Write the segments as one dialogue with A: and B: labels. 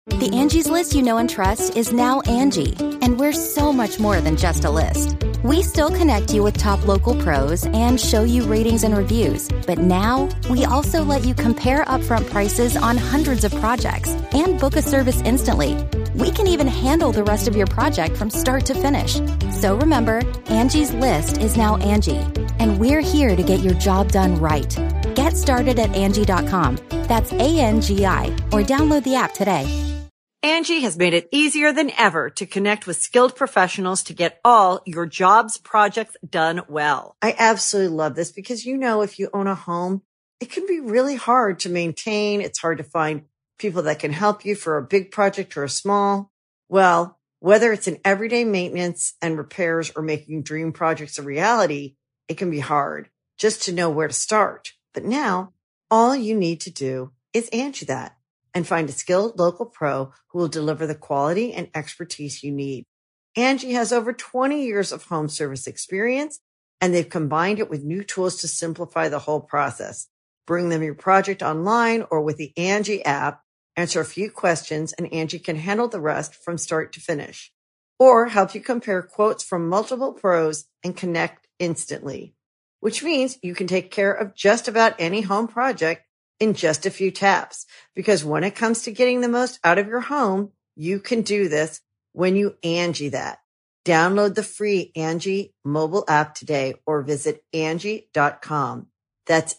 A: The Angie's List you know and trust is now Angie, and we're so much more than just a list. We still connect you with top local pros and show you ratings and reviews, but now we also let you compare upfront prices on hundreds of projects and book a service instantly. We can even handle the rest of your project from start to finish. So remember, Angie's List is now Angie, and we're here to get your job done right. Get started at Angie.com. That's ANGI, or download the app today.
B: Angie has made it easier than ever to connect with skilled professionals to get all your jobs projects done well. I absolutely love this because, if you own a home, it can be really hard to maintain. It's hard to find people that can help you for a big project or a small. Well, whether it's in everyday maintenance and repairs or making dream projects a reality, it can be hard just to know where to start. But now all you need to do is Angie that and find a skilled local pro who will deliver the quality and expertise you need. Angie has over 20 years of home service experience, and they've combined it with new tools to simplify the whole process. Bring them your project online or with the Angie app, answer a few questions, and Angie can handle the rest from start to finish. Or help you compare quotes from multiple pros and connect instantly, which means you can take care of just about any home project in just a few taps. Because when it comes to getting the most out of your home, you can do this when you Angie that. Download the free Angie mobile app today or visit Angie.com. That's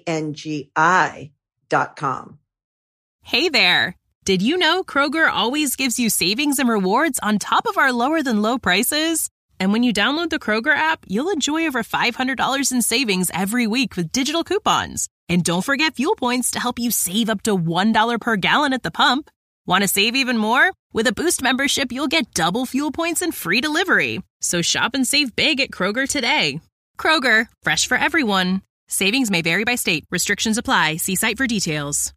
B: ANGI.com.
C: Hey there. Did you know Kroger always gives you savings and rewards on top of our lower than low prices? And when you download the Kroger app, you'll enjoy over $500 in savings every week with digital coupons. And don't forget fuel points to help you save up to $1 per gallon at the pump. Want to save even more? With a Boost membership, you'll get double fuel points and free delivery. So shop and save big at Kroger today. Kroger, fresh for everyone. Savings may vary by state. Restrictions apply. See site for details.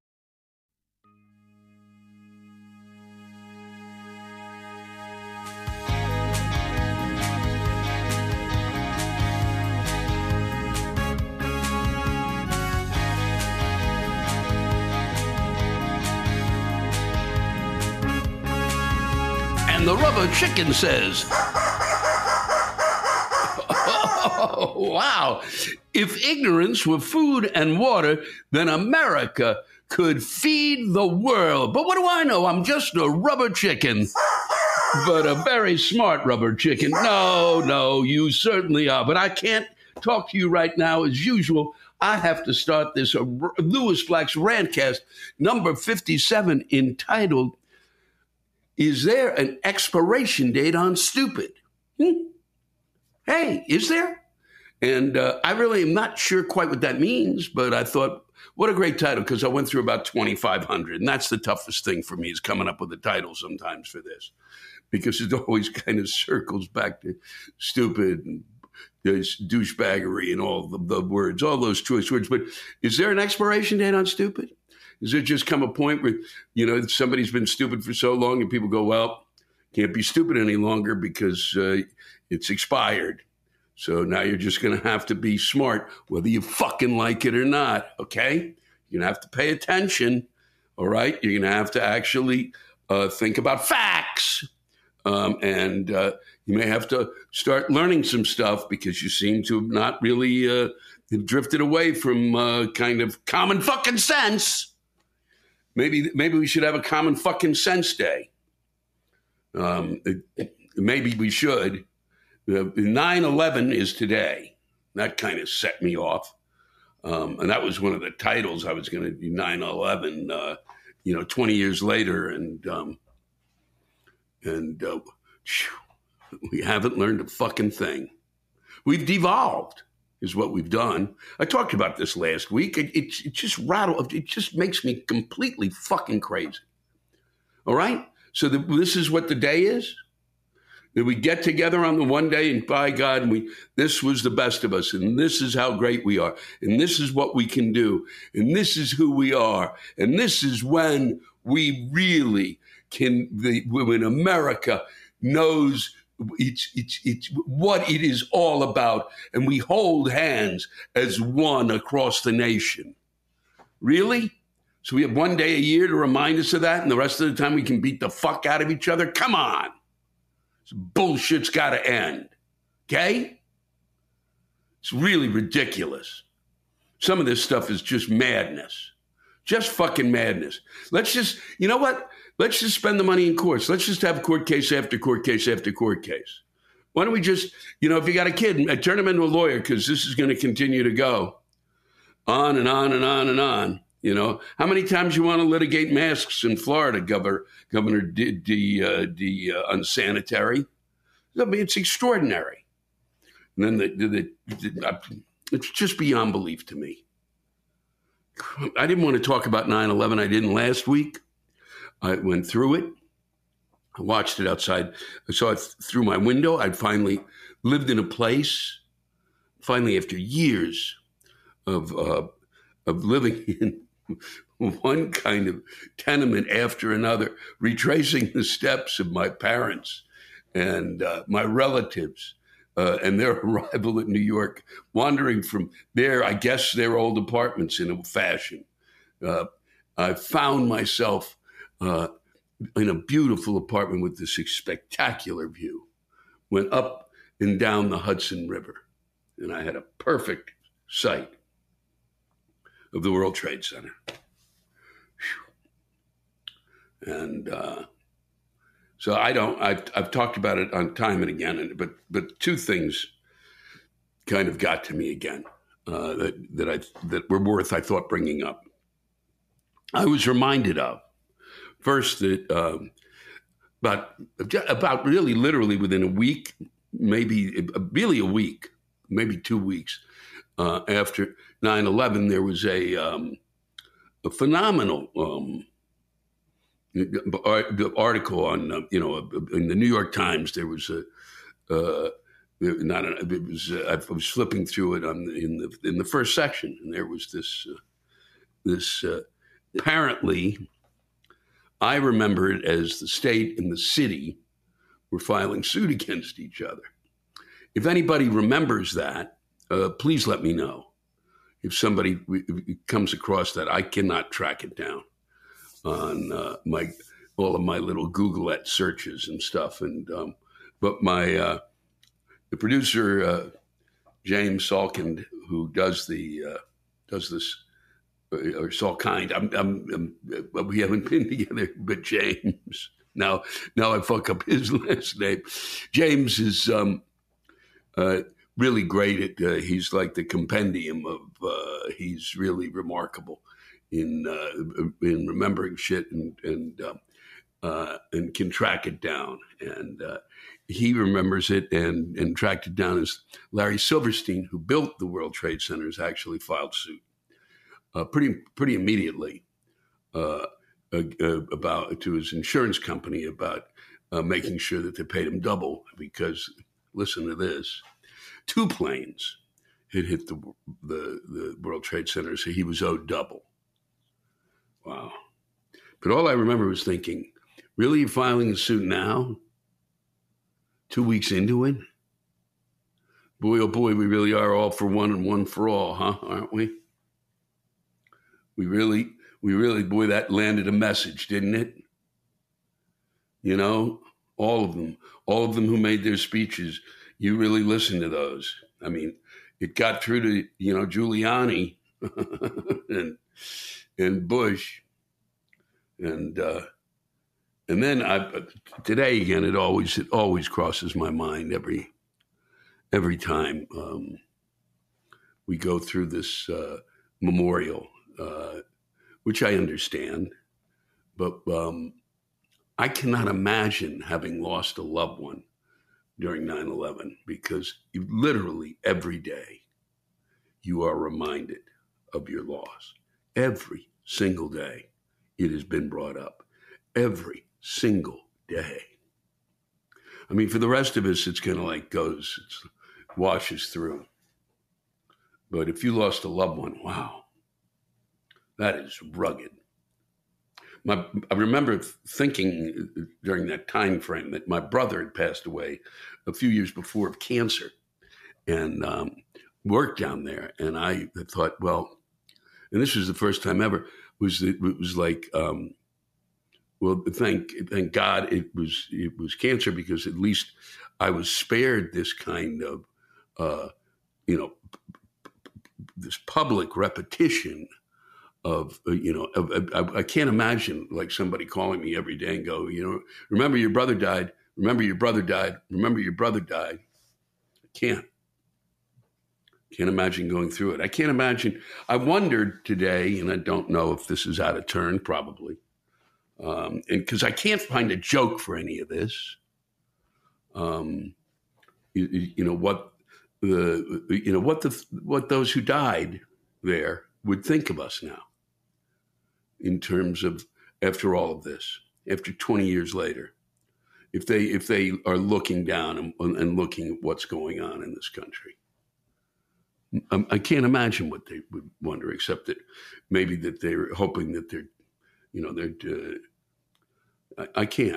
D: And the rubber chicken says, oh, wow. If ignorance were food and water, then America could feed the world. But what do I know? I'm just a rubber chicken. But a very smart rubber chicken. No, you certainly are. But I can't talk to you right now as usual. I have to start this Lewis Black's Rantcast, number 57, entitled, Is There an Expiration Date on Stupid? Hey, is there? And I really am not sure quite what that means, but I thought, what a great title, because I went through about 2,500, and that's the toughest thing for me is coming up with a title sometimes for this, because it always kind of circles back to stupid and there's douchebaggery and all the words, all those choice words. But is there an expiration date on stupid? Does there just come a point where, somebody's been stupid for so long and people go, well, can't be stupid any longer because it's expired. So now you're just going to have to be smart, whether you fucking like it or not, okay? You're going to have to pay attention, all right? You're going to have to actually think about facts. And you may have to start learning some stuff because you seem to have not really have drifted away from kind of common fucking sense. Maybe we should have a common fucking sense day. Maybe we should. 9/11 is today. That kind of set me off. And that was one of the titles I was going to do, 9/11, 20 years later. And we haven't learned a fucking thing. We've devolved is what we've done. I talked about this last week. It just makes me completely fucking crazy. All right? So this is what the day is? That we get together on the one day and by God, this was the best of us, and this is how great we are, and this is what we can do, and this is who we are, and this is when we really can, when America knows it's what it is all about, and we hold hands as one across the nation. Really? So we have one day a year to remind us of that, and the rest of the time we can beat the fuck out of each other? Come on. This bullshit's got to end. Okay? It's really ridiculous. Some of this stuff is just madness. Just fucking madness. Let's just, you know what? Let's just spend the money in courts. Let's just have court case after court case after court case. Why don't we just, if you got a kid, turn him into a lawyer, because this is going to continue to go on and on and on and on. How many times you want to litigate masks in Florida, Governor unsanitary? I mean, it's extraordinary. And then it's just beyond belief to me. I didn't want to talk about 9/11. I didn't last week. I went through it. I watched it outside. I saw it through my window. I finally lived in a place, finally after years of living in one kind of tenement after another, retracing the steps of my parents and my relatives and their arrival at New York, wandering from their old apartments in a fashion. I found myself in a beautiful apartment with this spectacular view. Went up and down the Hudson River, and I had a perfect sight of the World Trade Center. Whew. And so I've talked about it on time and again, but two things kind of got to me again that were worth, I thought, bringing up. I was reminded of, first, that about really literally within a week, maybe really a week, maybe 2 weeks after 9/11, there was a phenomenal article on in the New York Times. There was I was flipping through it in the first section, and there was this apparently. I remember it as the state and the city were filing suit against each other. If anybody remembers that, please let me know. If somebody comes across that, I cannot track it down on all of my little Googleette searches and stuff. And but the producer James Salkind, who does this. Or Salkind. We haven't been together, but James. Now I fuck up his last name. James is really great at. He's like the compendium of. He's really remarkable in remembering shit and can track it down. And he remembers it and tracked it down. As Larry Silverstein, who built the World Trade Centers, actually filed suit. Pretty immediately about to his insurance company about making sure that they paid him double, because listen to this: 2 planes had hit the World Trade Center, so he was owed double. Wow! But all I remember was thinking, really, you're filing a suit now? 2 weeks into it? Boy, oh boy, we really are all for one and one for all, huh? Aren't we? We really, boy, that landed a message, didn't it? All of them who made their speeches, you really listened to those. I mean, it got through to, Giuliani and Bush. And then today again, it always crosses my mind every time we go through this memorial. Which I understand, but I cannot imagine having lost a loved one during 9/11, because literally every day you are reminded of your loss. Every single day it has been brought up. Every single day. I mean, for the rest of us, it's kind of like it washes through. But if you lost a loved one, wow. That is rugged. I remember thinking during that time frame that my brother had passed away a few years before of cancer, and worked down there. And I thought, well, and this was the first time ever, was like, well, thank God it was cancer, because at least I was spared this kind of, this public repetition of, I can't imagine like somebody calling me every day and go, remember your brother died, remember your brother died, remember your brother died. I can't imagine going through it. I can't imagine. I wondered today, and I don't know if this is out of turn, probably, and because I can't find a joke for any of this. What those who died there would think of us now, in terms of, after all of this, after 20 years later, if they are looking down and looking at what's going on in this country. I can't imagine what they would wonder, except that maybe that they're hoping that I can't.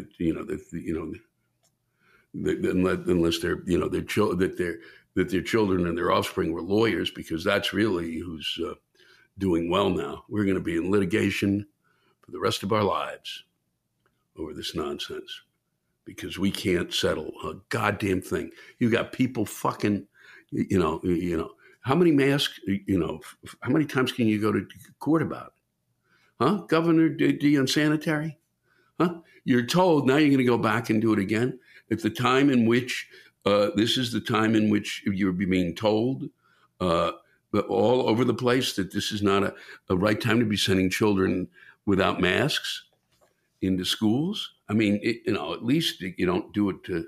D: Unless they're, that their children and their offspring were lawyers, because that's really who's doing well now. We're going to be in litigation for the rest of our lives over this nonsense, because we can't settle a goddamn thing. You got people fucking. How many masks, how many times can you go to court about it? Huh? Governor, the unsanitary? Huh? You're told now you're going to go back and do it again. At the time in which, this is the time in which you're being told all over the place that this is not a right time to be sending children without masks into schools. I mean, at least you don't do it to,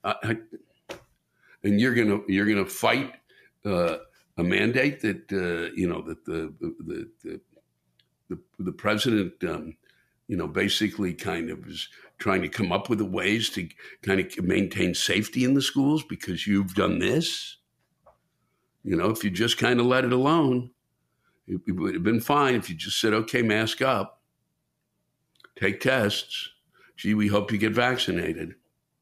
D: and you're gonna fight a mandate that that the president basically kind of is trying to come up with the ways to kind of maintain safety in the schools, because you've done this. If you just kind of let it alone, it would have been fine if you just said, okay, mask up, take tests. Gee, we hope you get vaccinated.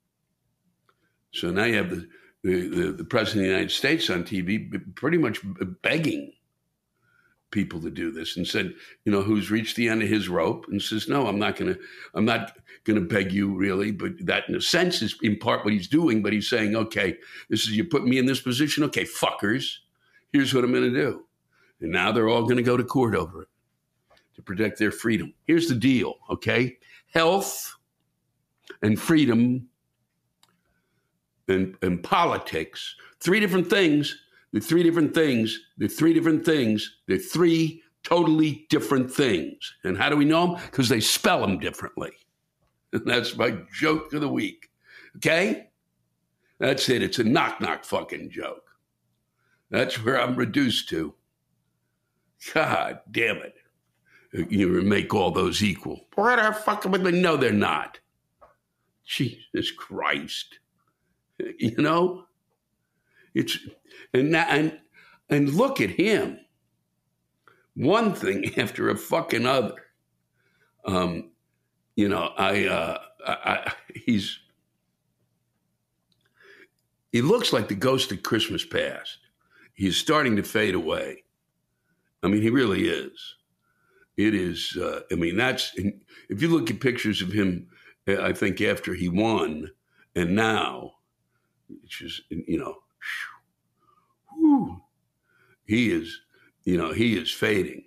D: So now you have the president of the United States on TV pretty much begging people to do this, and said, who's reached the end of his rope and says, no, I'm not gonna beg you really, but that in a sense is in part what he's doing, but he's saying, okay, you put me in this position. Okay, fuckers, here's what I'm going to do. And now they're all going to go to court over it to protect their freedom. Here's the deal. Okay. Health and freedom and politics, three different things. They're three different things. They're three different things. They're three totally different things. And how do we know them? Because they spell them differently. And that's my joke of the week. Okay? That's it. It's a knock-knock fucking joke. That's where I'm reduced to. God damn it. You make all those equal. Where the fuck am I? No, they're not. Jesus Christ. It's and look at him. One thing after a fucking other. He looks like the ghost of Christmas past. He's starting to fade away. I mean, he really is. It is. If you look at pictures of him, I think after he won and now, it's just, he is fading,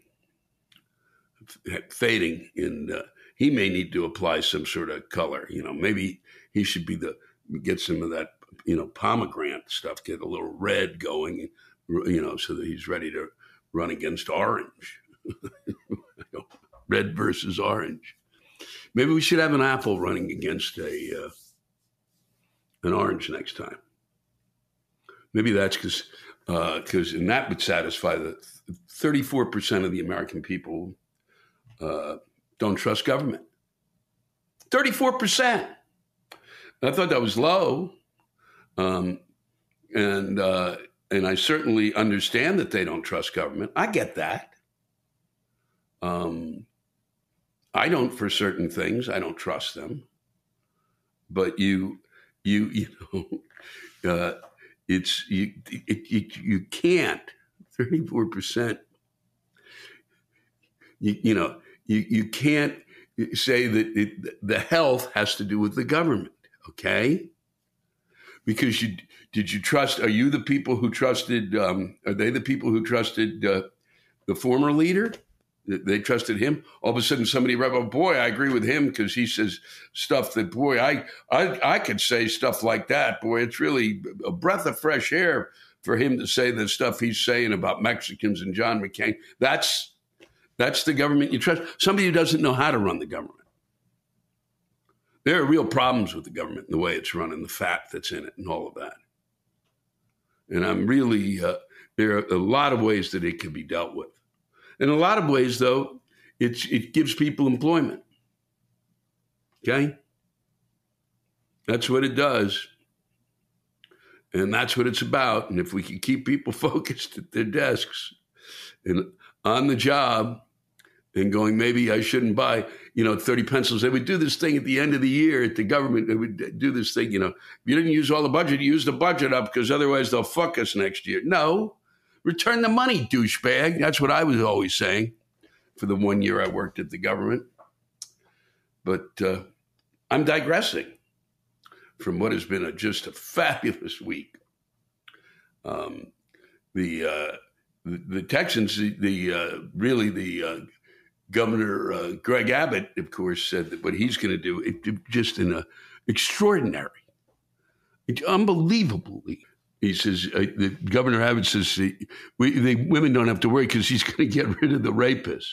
D: and he may need to apply some sort of color. Maybe he should get some of that, pomegranate stuff, get a little red going, so that he's ready to run against orange. Red versus orange. Maybe we should have an apple running against an orange next time. Maybe that's because and that would satisfy the 34% of the American people don't trust government. 34%. I thought that was low, and I certainly understand that they don't trust government. I get that. I don't for certain things. I don't trust them. But you can't. 34%. you can't say that the health has to do with the government, okay? Because did you trust? Are you the people who trusted? Are they the people who trusted the former leader? They trusted him. All of a sudden, somebody wrote, "Oh boy, I agree with him because he says stuff that boy, I could say stuff like that. Boy, it's really a breath of fresh air for him to say the stuff he's saying about Mexicans and John McCain." That's the government you trust. Somebody who doesn't know how to run the government. There are real problems with the government and the way it's run and the fat that's in it and all of that. And I'm really, there are a lot of ways that it can be dealt with. In a lot of ways, though, it gives people employment. Okay? That's what it does. And that's what it's about. And if we can keep people focused at their desks and on the job and going, maybe I shouldn't buy, 30 pencils. They would do this thing at the end of the year at the government. They would do this thing, if you didn't use all the budget, use the budget up because otherwise they'll fuck us next year. No. Return the money, douchebag. That's what I was always saying for the 1 year I worked at the government. But I'm digressing from what has been just a fabulous week. The Texans, Governor Greg Abbott, of course, said that what he's going to do, just in a extraordinary, unbelievably. He says, the Governor Abbott says, the women don't have to worry because he's going to get rid of the rapists.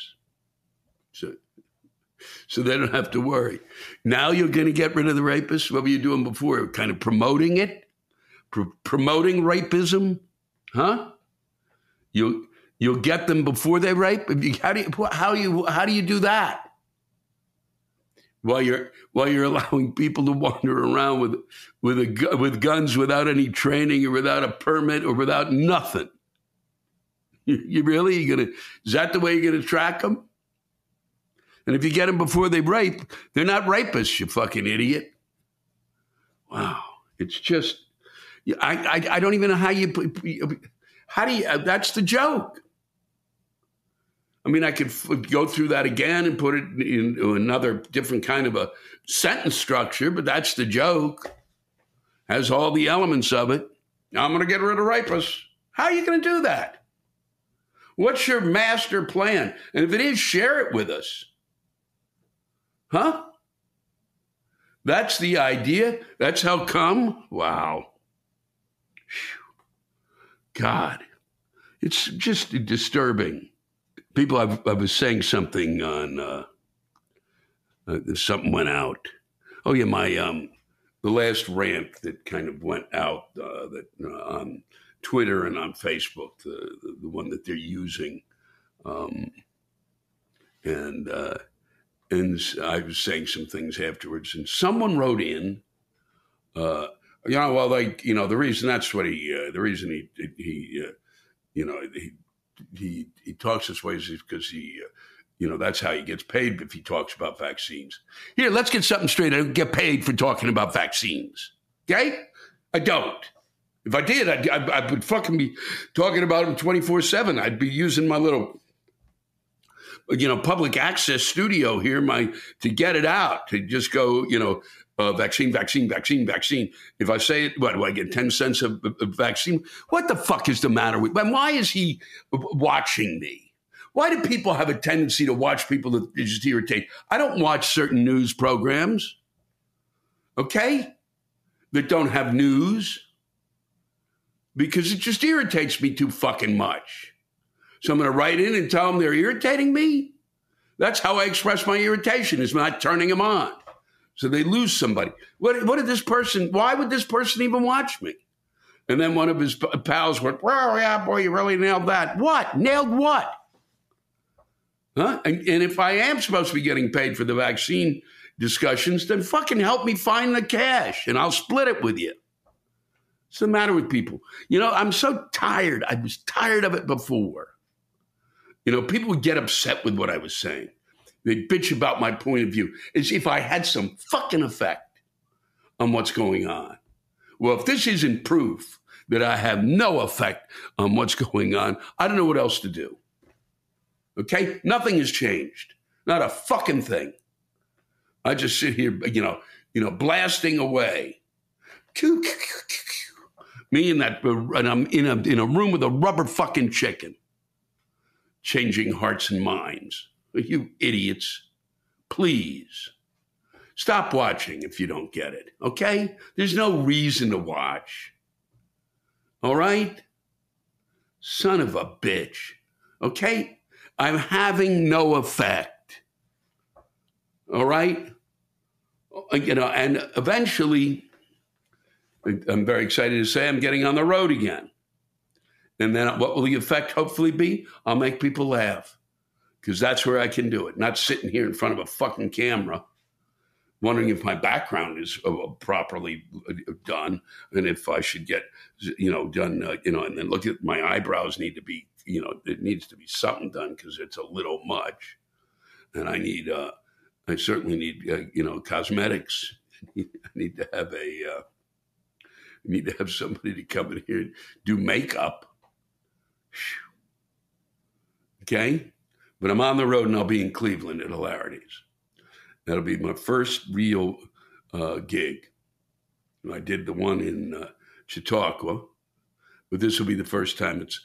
D: So they don't have to worry. Now you're going to get rid of the rapists? What were you doing before? Kind of promoting it? Promoting rapism? Huh? You'll get them before they rape? How do you do that? While you're allowing people to wander around with guns without any training or without a permit or without nothing. Is that the way you're gonna track them? And if you get them before they rape, they're not rapists, you fucking idiot. Wow, it's just I don't even know how do you. That's the joke. I mean, I could go through that again and put it into another different kind of a sentence structure, but that's the joke. Has all the elements of it. Now I'm going to get rid of rapists. How are you going to do that? What's your master plan? And if it is, share it with us. Huh? That's the idea? That's how come? Wow. God, it's just disturbing. People, I was saying something on, something went out. Oh yeah, my, the last rant that kind of went out on Twitter and on Facebook, the one that they're using. And I was saying some things afterwards and someone wrote in, the reason that's what the reason he talks this way is because that's how he gets paid if he talks about vaccines. Here, let's get something straight. I don't get paid for talking about vaccines. Okay? I don't. If I did, I would fucking be talking about them 24/7. I'd be using my little, public access studio here, to get it out, to just go, vaccine. If I say it, what do I get? 10 cents of vaccine? What the fuck is the matter with? And why is he watching me? Why do people have a tendency to watch people that just irritate? I don't watch certain news programs, okay, that don't have news because it just irritates me too fucking much. So I'm going to write in and tell them they're irritating me. That's how I express my irritation, is not turning them on. So they lose somebody. Why would this person even watch me? And then one of his pals went, well, yeah, boy, you really nailed that. What? Nailed what? Huh? And if I am supposed to be getting paid for the vaccine discussions, then fucking help me find the cash and I'll split it with you. What's the matter with people? I'm so tired. I was tired of it before. People would get upset with what I was saying. They'd bitch about my point of view as if I had some fucking effect on what's going on. Well, if this isn't proof that I have no effect on what's going on, I don't know what else to do. Okay? Nothing has changed. Not a fucking thing. I just sit here, blasting away. Me and I'm in a room with a rubber fucking chicken, changing hearts and minds. You idiots, please stop watching if you don't get it. Okay? There's no reason to watch. All right? Son of a bitch. Okay? I'm having no effect. All right? And eventually, I'm very excited to say I'm getting on the road again. And then what will the effect hopefully be? I'll make people laugh. Because that's where I can do it. Not sitting here in front of a fucking camera wondering if my background is properly done and if I should get, done, and then look at my eyebrows need to be, it needs to be something done because it's a little much. And I certainly need, cosmetics. I need to have somebody to come in here and do makeup. Okay? But I'm on the road and I'll be in Cleveland at Hilarities. That'll be my first real gig. I did the one in Chautauqua, but this will be the first time it's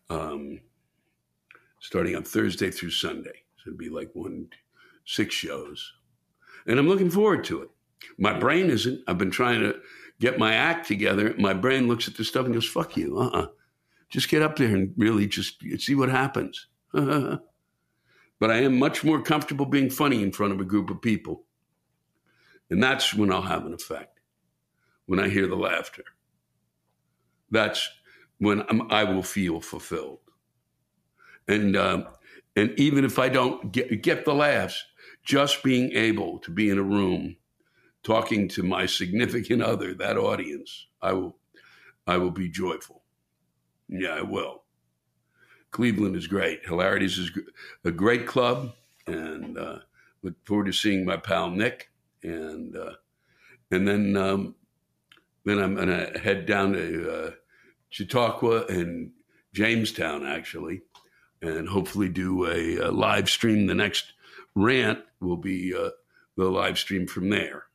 D: starting on Thursday through Sunday. So it'll be like 6 shows. And I'm looking forward to it. My brain isn't. I've been trying to get my act together. My brain looks at this stuff and goes, fuck you. Just get up there and really just see what happens. But I am much more comfortable being funny in front of a group of people. And that's when I'll have an effect. When I hear the laughter. That's when I will feel fulfilled. And even if I don't get the laughs, just being able to be in a room talking to my significant other, that audience, I will be joyful. Yeah, I will. Cleveland is great. Hilarities is a great club, and look forward to seeing my pal Nick, and then I'm gonna head down to Chautauqua and Jamestown actually, and hopefully do a live stream. The next rant will be the live stream from there,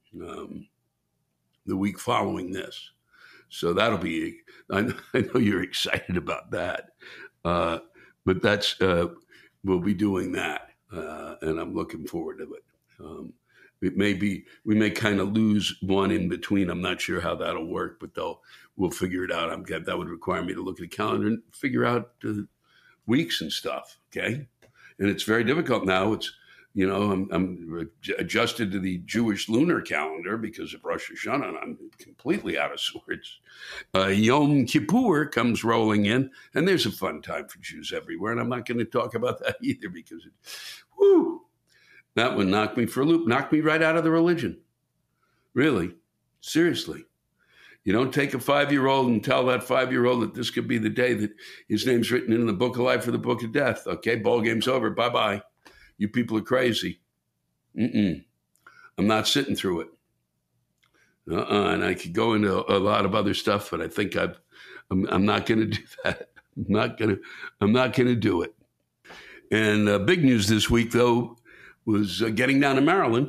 D: the week following this. So that'll be. I know you're excited about that. But that's, we'll be doing that. And I'm looking forward to it. We may kind of lose one in between. I'm not sure how that'll work, but we'll figure it out. That would require me to look at the calendar and figure out weeks and stuff. Okay. And it's very difficult now. It's, I'm adjusted to the Jewish lunar calendar because of Rosh Hashanah, and I'm completely out of sorts. Yom Kippur comes rolling in, and there's a fun time for Jews everywhere, and I'm not going to talk about that either because that would knock me for a loop, knock me right out of the religion. Really, seriously. You don't take a 5-year-old and tell that 5-year-old that this could be the day that his name's written in the book of life or the book of death. Okay, ball game's over. Bye-bye. You people are crazy. I'm not sitting through it. And I could go into a lot of other stuff, but I think I'm not going to do that. I'm not going to do it. And big news this week, though, was getting down to Maryland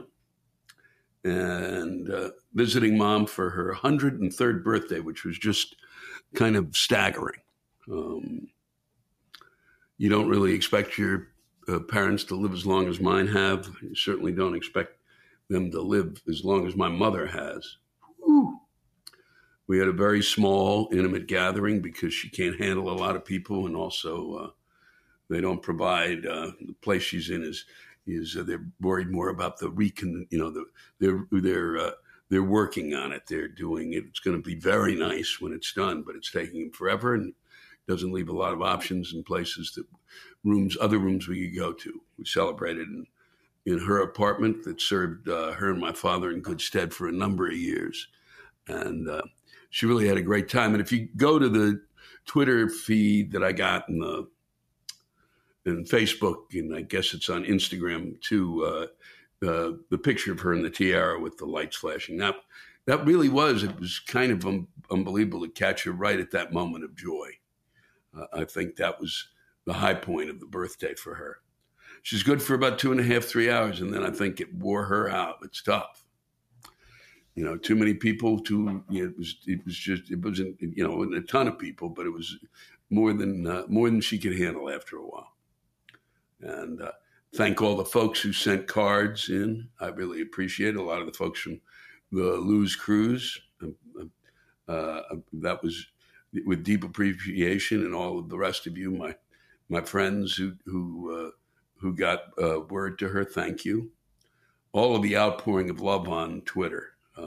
D: and visiting Mom for her 103rd birthday, which was just kind of staggering. You don't really expect your parents to live as long as mine have. You certainly don't expect them to live as long as my mother has. Whew. We had a very small, intimate gathering because she can't handle a lot of people, and also they don't provide the place she's in is they're worried more about the they're working on it. They're doing it. It's going to be very nice when it's done, but it's taking them forever and doesn't leave a lot of options in places other rooms we could go to. We celebrated in her apartment that served her and my father in good stead for a number of years. And she really had a great time. And if you go to the Twitter feed that I got in Facebook, and I guess it's on Instagram too, the picture of her in the tiara with the lights flashing. That really was, it was kind of unbelievable to catch her right at that moment of joy. I think that was the high point of the birthday for her. She's good for about 2.5, 3 hours, and then I think it wore her out. It's tough. Too many people. It wasn't a ton of people, but it was more than she could handle after a while. And thank all the folks who sent cards in. I really appreciate it. A lot of the folks from the Lose Cruise. That was with deep appreciation, and all of the rest of you, my friends who got word to her. Thank you. All of the outpouring of love on Twitter.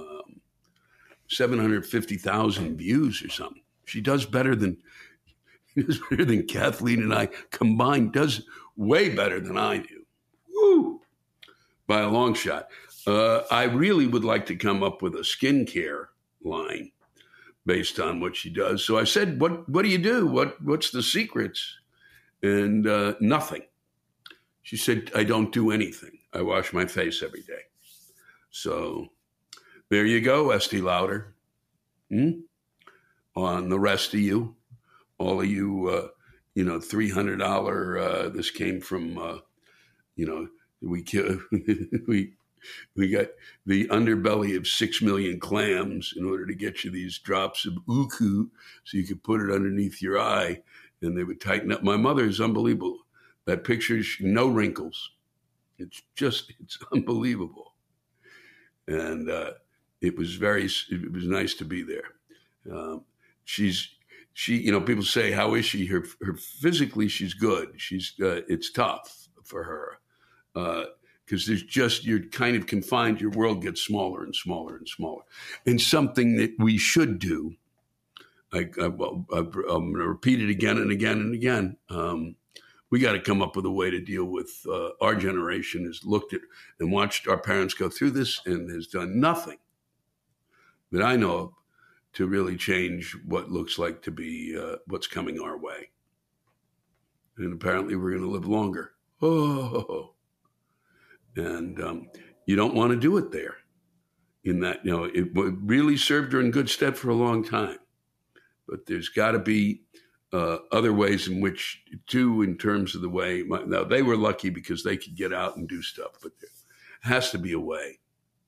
D: 750,000 views or something. She does better than Kathleen and I combined. Does way better than I do. Woo! By a long shot. I really would like to come up with a skincare line based on what she does. So I said, what do you do? What's the secrets? And nothing. She said, I don't do anything. I wash my face every day. So there you go, Estee Lauder. On the rest of you, all of you, $300. This came from, we got the underbelly of 6 million clams in order to get you these drops of uku, so you could put it underneath your eye, and they would tighten up. My mother is unbelievable. That picture, no wrinkles. It's unbelievable. And it was nice to be there. People say, how is she? Her physically, she's good. It's tough for her. Because you're kind of confined. Your world gets smaller and smaller and smaller. And something that we should do, I'm going to repeat it again and again and again. We got to come up with a way to deal with our generation has looked at and watched our parents go through this and has done nothing that I know of to really change what looks like to be what's coming our way. And apparently we're going to live longer. Oh. And you don't want to do it there. In that, it really served her in good stead for a long time. But there's got to be other ways in which, too, in terms of the way. Now, they were lucky because they could get out and do stuff, but there has to be a way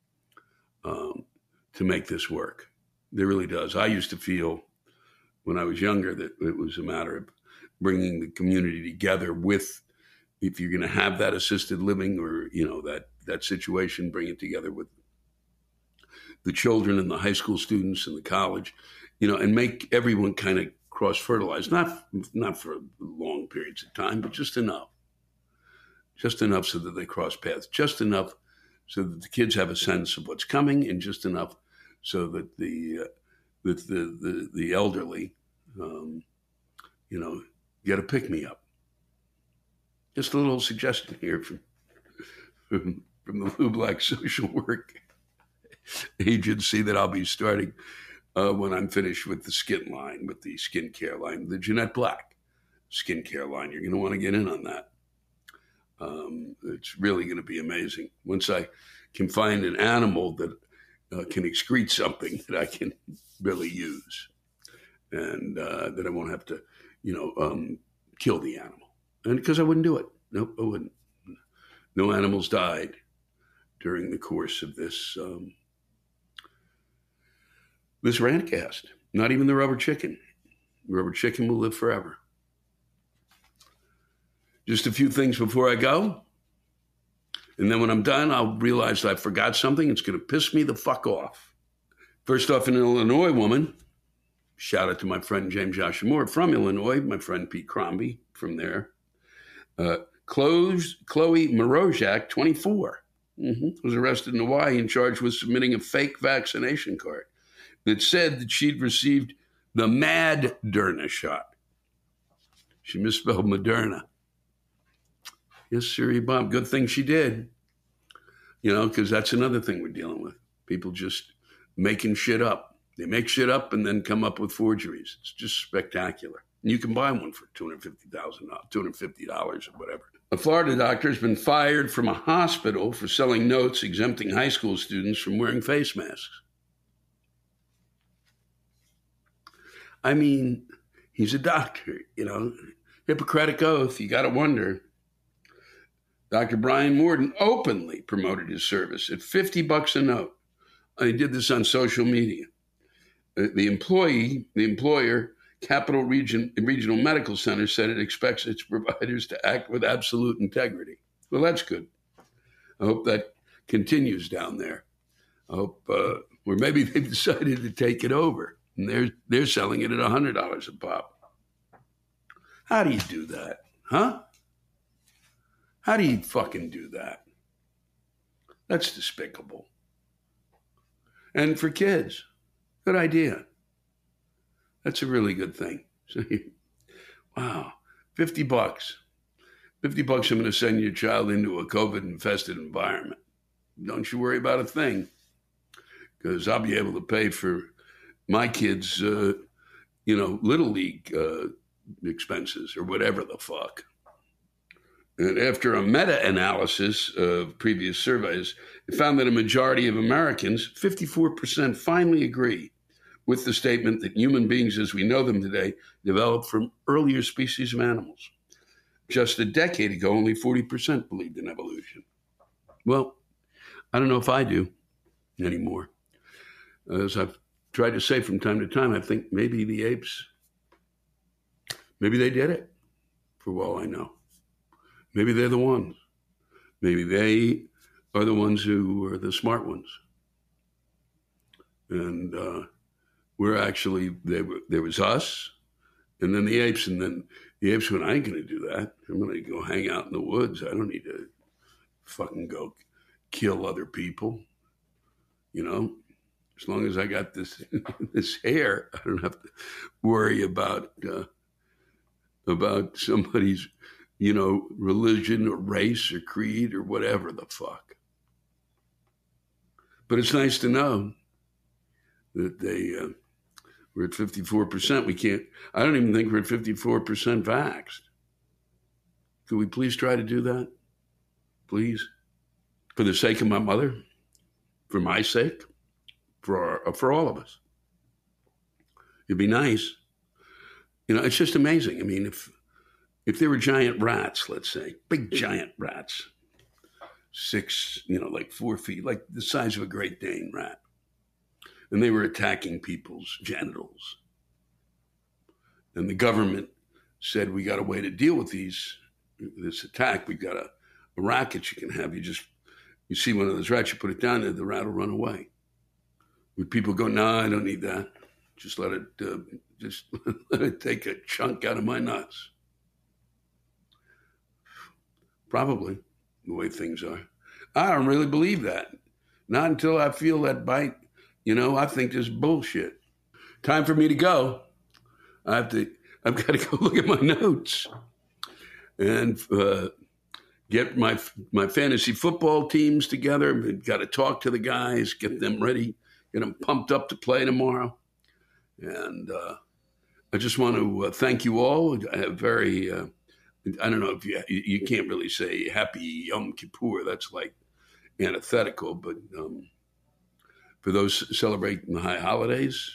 D: to make this work. There really does. I used to feel when I was younger that it was a matter of bringing the community together with, if you're going to have that assisted living or, that situation, bring it together with the children and the high school students and the college, and make everyone kind of cross-fertilize, not for long periods of time, but just enough so that they cross paths, just enough so that the kids have a sense of what's coming, and just enough so that the elderly, get a pick-me-up. Just a little suggestion here from the Lou Black Social Work Agency that I'll be starting when I'm finished with the skin line, with the skincare line, the Jeanette Black skincare line. You're going to want to get in on that. It's really going to be amazing. Once I can find an animal that can excrete something that I can really use, and that I won't have to, kill the animal. And because I wouldn't do it. Nope, I wouldn't. No animals died during the course of this rantcast. Not even the rubber chicken. The rubber chicken will live forever. Just a few things before I go. And then when I'm done, I'll realize that I forgot something. It's going to piss me the fuck off. First off, an Illinois woman. Shout out to my friend James Joshua Moore from Illinois, my friend Pete Crombie from there. Chloe Morozak, 24, was arrested in Hawaii and charged with submitting a fake vaccination card that said that she'd received the Mad-derna shot. She misspelled Moderna. Yes, sir, Bob. Good thing she did. Because that's another thing we're dealing with. People just making shit up. They make shit up and then come up with forgeries. It's just spectacular. And you can buy one for $250 or whatever. A Florida doctor has been fired from a hospital for selling notes exempting high school students from wearing face masks. I mean, he's a doctor, Hippocratic oath, you got to wonder. Dr. Brian Morden openly promoted his service at $50 a note. He did this on social media. The employer, Capital Regional Medical Center, said it expects its providers to act with absolute integrity. Well, that's good. I hope that continues down there. I hope, or maybe they've decided to take it over, and they're selling it at $100 a pop. How do you do that, huh? How do you fucking do that? That's despicable. And for kids, good idea. That's a really good thing. So, wow, $50. $50 I'm going to send your child into a COVID-infested environment. Don't you worry about a thing, because I'll be able to pay for my kids' Little League expenses or whatever the fuck. And after a meta-analysis of previous surveys, it found that a majority of Americans, 54%, finally agree with the statement that human beings as we know them today developed from earlier species of animals. Just a decade ago, only 40% believed in evolution. Well, I don't know if I do anymore. As I've tried to say from time to time, I think maybe the apes, maybe they did it, for all I know. Maybe they're the ones. Maybe they are the ones who are the smart ones. And we're actually, there was us, and then the apes, and then the apes went, I ain't going to do that. I'm going to go hang out in the woods. I don't need to fucking go kill other people. You know, as long as I got this hair, I don't have to worry about somebody's, religion or race or creed or whatever the fuck. But it's nice to know that we're at 54%. I don't even think we're at 54% vaxxed. Could we please try to do that? Please? For the sake of my mother? For my sake? For all of us? It'd be nice. It's just amazing. I mean, if there were giant rats, let's say, big giant rats, 6, like 4 feet, like the size of a Great Dane rat, and they were attacking people's genitals, and the government said, we got a way to deal with this attack. We've got a racket you can have. You see one of those rats, you put it down there, the rat will run away. Would people go, no, I don't need that. Just let it take a chunk out of my nuts. Probably, the way things are. I don't really believe that. Not until I feel that bite. I think this is bullshit. Time for me to go. I've got to go look at my notes and get my fantasy football teams together. I've got to talk to the guys, get them ready, get them pumped up to play tomorrow. And I just want to thank you all. I have I don't know if you can't really say Happy Yom Kippur. That's like antithetical, but for those celebrating the high holidays,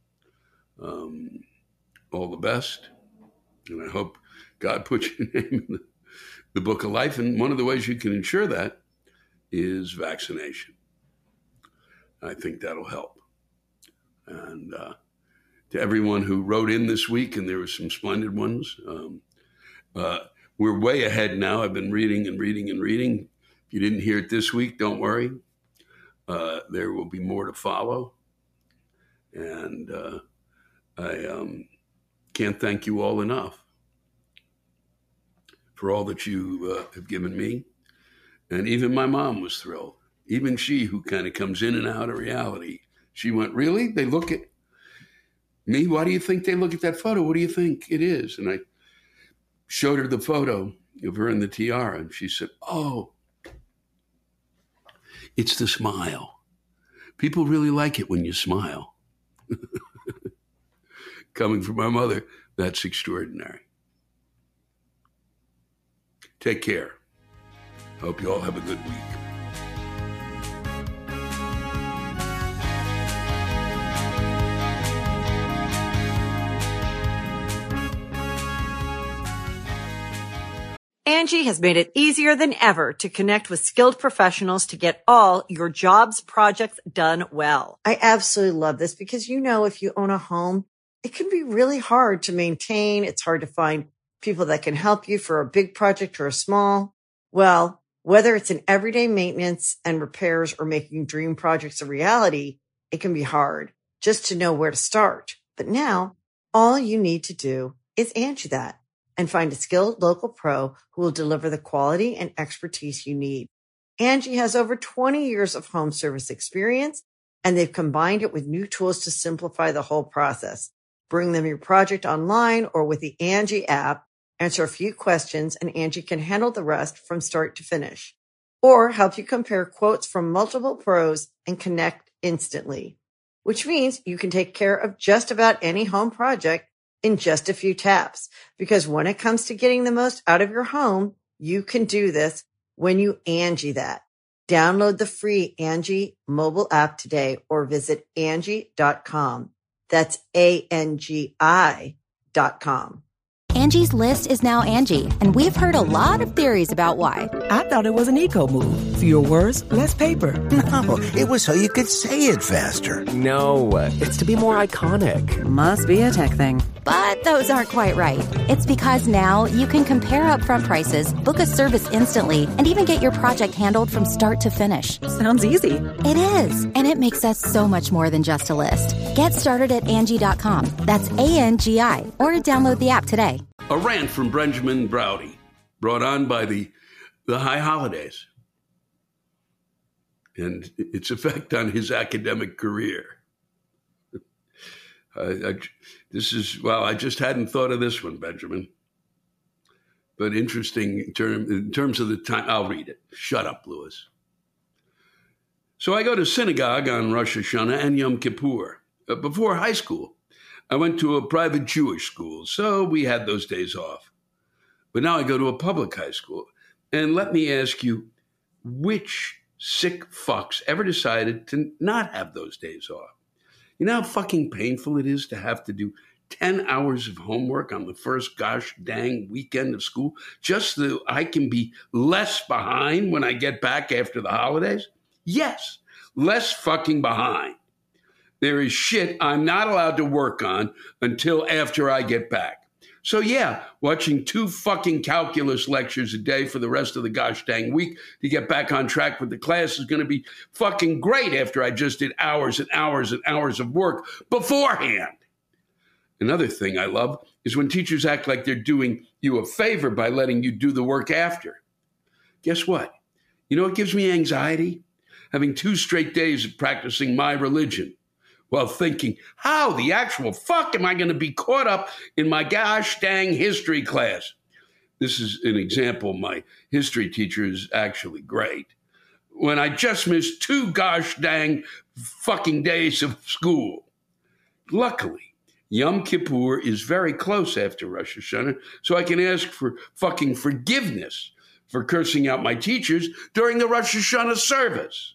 D: all the best. And I hope God puts your name in the book of life. And one of the ways you can ensure that is vaccination. I think that'll help. And to everyone who wrote in this week, and there were some splendid ones, we're way ahead now. I've been reading and reading and reading. If you didn't hear it this week, don't worry. There will be more to follow. And I can't thank you all enough for all that you have given me. And even my mom was thrilled. Even she, who kind of comes in and out of reality, she went, really? They look at me? Why do you think they look at that photo? What do you think it is? And I showed her the photo of her in the tiara, and she said, oh, it's the smile. People really like it when you smile. Coming from my mother, that's extraordinary. Take care. Hope you all have a good week.
B: Angie has made it easier than ever to connect with skilled professionals to get all your jobs projects done well. I absolutely love this because, you know, if you own a home, it can be really hard to maintain. It's hard to find people that can help you for a big project or a small. Well, whether it's in everyday maintenance and repairs or making dream projects a reality, it can be hard just to know where to start. But now all you need to do is Angie that and find a skilled local pro who will deliver the quality and expertise you need. Angie has over 20 years of home service experience, and they've combined it with new tools to simplify the whole process. Bring them your project online or with the Angie app, answer a few questions, and Angie can handle the rest from start to finish. Or help you compare quotes from multiple pros and connect instantly, which means you can take care of just about any home project in just a few taps. Because when it comes to getting the most out of your home, you can do this when you Angie that. Download the free Angie mobile app today or visit Angie.com. That's ANGI.com.
A: Angie's List is now Angie, and we've heard a lot of theories about why.
E: I thought it was an eco move. Fewer words, less paper.
F: No, it was so you could say it faster.
G: No, it's to be more iconic.
H: Must be a tech thing.
A: But those aren't quite right. It's because now you can compare upfront prices, book a service instantly, and even get your project handled from start to finish.
H: Sounds easy.
A: It is, and it makes us so much more than just a list. Get started at Angie.com. That's ANGI, or download the app today.
D: A rant from Benjamin Browdy, brought on by the high holidays and its effect on his academic career. I just hadn't thought of this one, Benjamin. But interesting in terms of the time. I'll read it. Shut up, Lewis. So I go to synagogue on Rosh Hashanah and Yom Kippur. Before high school, I went to a private Jewish school, so we had those days off. But now I go to a public high school. And let me ask you, which sick fucks ever decided to not have those days off? You know how fucking painful it is to have to do 10 hours of homework on the first gosh dang weekend of school just so I can be less behind when I get back after the holidays? Yes, less fucking behind. There is shit I'm not allowed to work on until after I get back. So yeah, watching 2 fucking calculus lectures a day for the rest of the gosh dang week to get back on track with the class is going to be fucking great after I just did hours and hours and hours of work beforehand. Another thing I love is when teachers act like they're doing you a favor by letting you do the work after. Guess what? You know what gives me anxiety? Having 2 straight days of practicing my religion while thinking, how the actual fuck am I going to be caught up in my gosh dang history class? This is an example. My history teacher is actually great. When I just missed 2 gosh dang fucking days of school. Luckily, Yom Kippur is very close after Rosh Hashanah, so I can ask for fucking forgiveness for cursing out my teachers during the Rosh Hashanah service.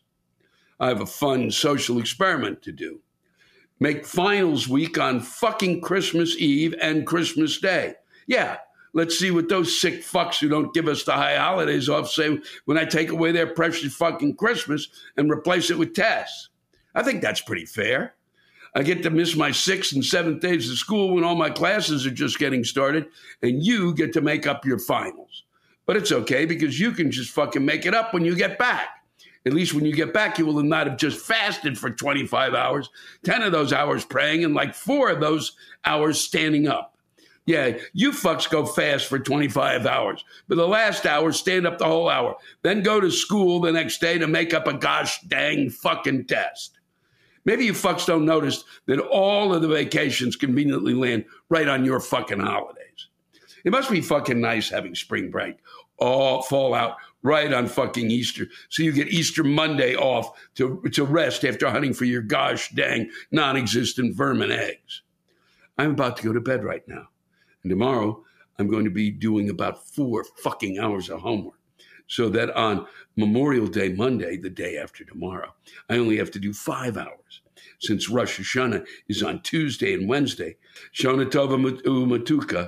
D: I have a fun social experiment to do. Make finals week on fucking Christmas Eve and Christmas Day. Yeah, let's see what those sick fucks who don't give us the high holidays off say when I take away their precious fucking Christmas and replace it with tests. I think that's pretty fair. I get to miss my 6th and 7th days of school when all my classes are just getting started, and you get to make up your finals. But it's okay because you can just fucking make it up when you get back. At least when you get back, you will not have just fasted for 25 hours, 10 of those hours praying, and like 4 of those hours standing up. Yeah, you fucks go fast for 25 hours, but the last hour, stand up the whole hour. Then go to school the next day to make up a gosh dang fucking test. Maybe you fucks don't notice that all of the vacations conveniently land right on your fucking holidays. It must be fucking nice having spring break all fall out right on fucking Easter. So you get Easter Monday off to rest after hunting for your gosh dang non-existent vermin eggs. I'm about to go to bed right now. And tomorrow I'm going to be doing about 4 fucking hours of homework. So that on Memorial Day, Monday, the day after tomorrow, I only have to do 5 hours. Since Rosh Hashanah is on Tuesday and Wednesday, Shona Tova Umatuka,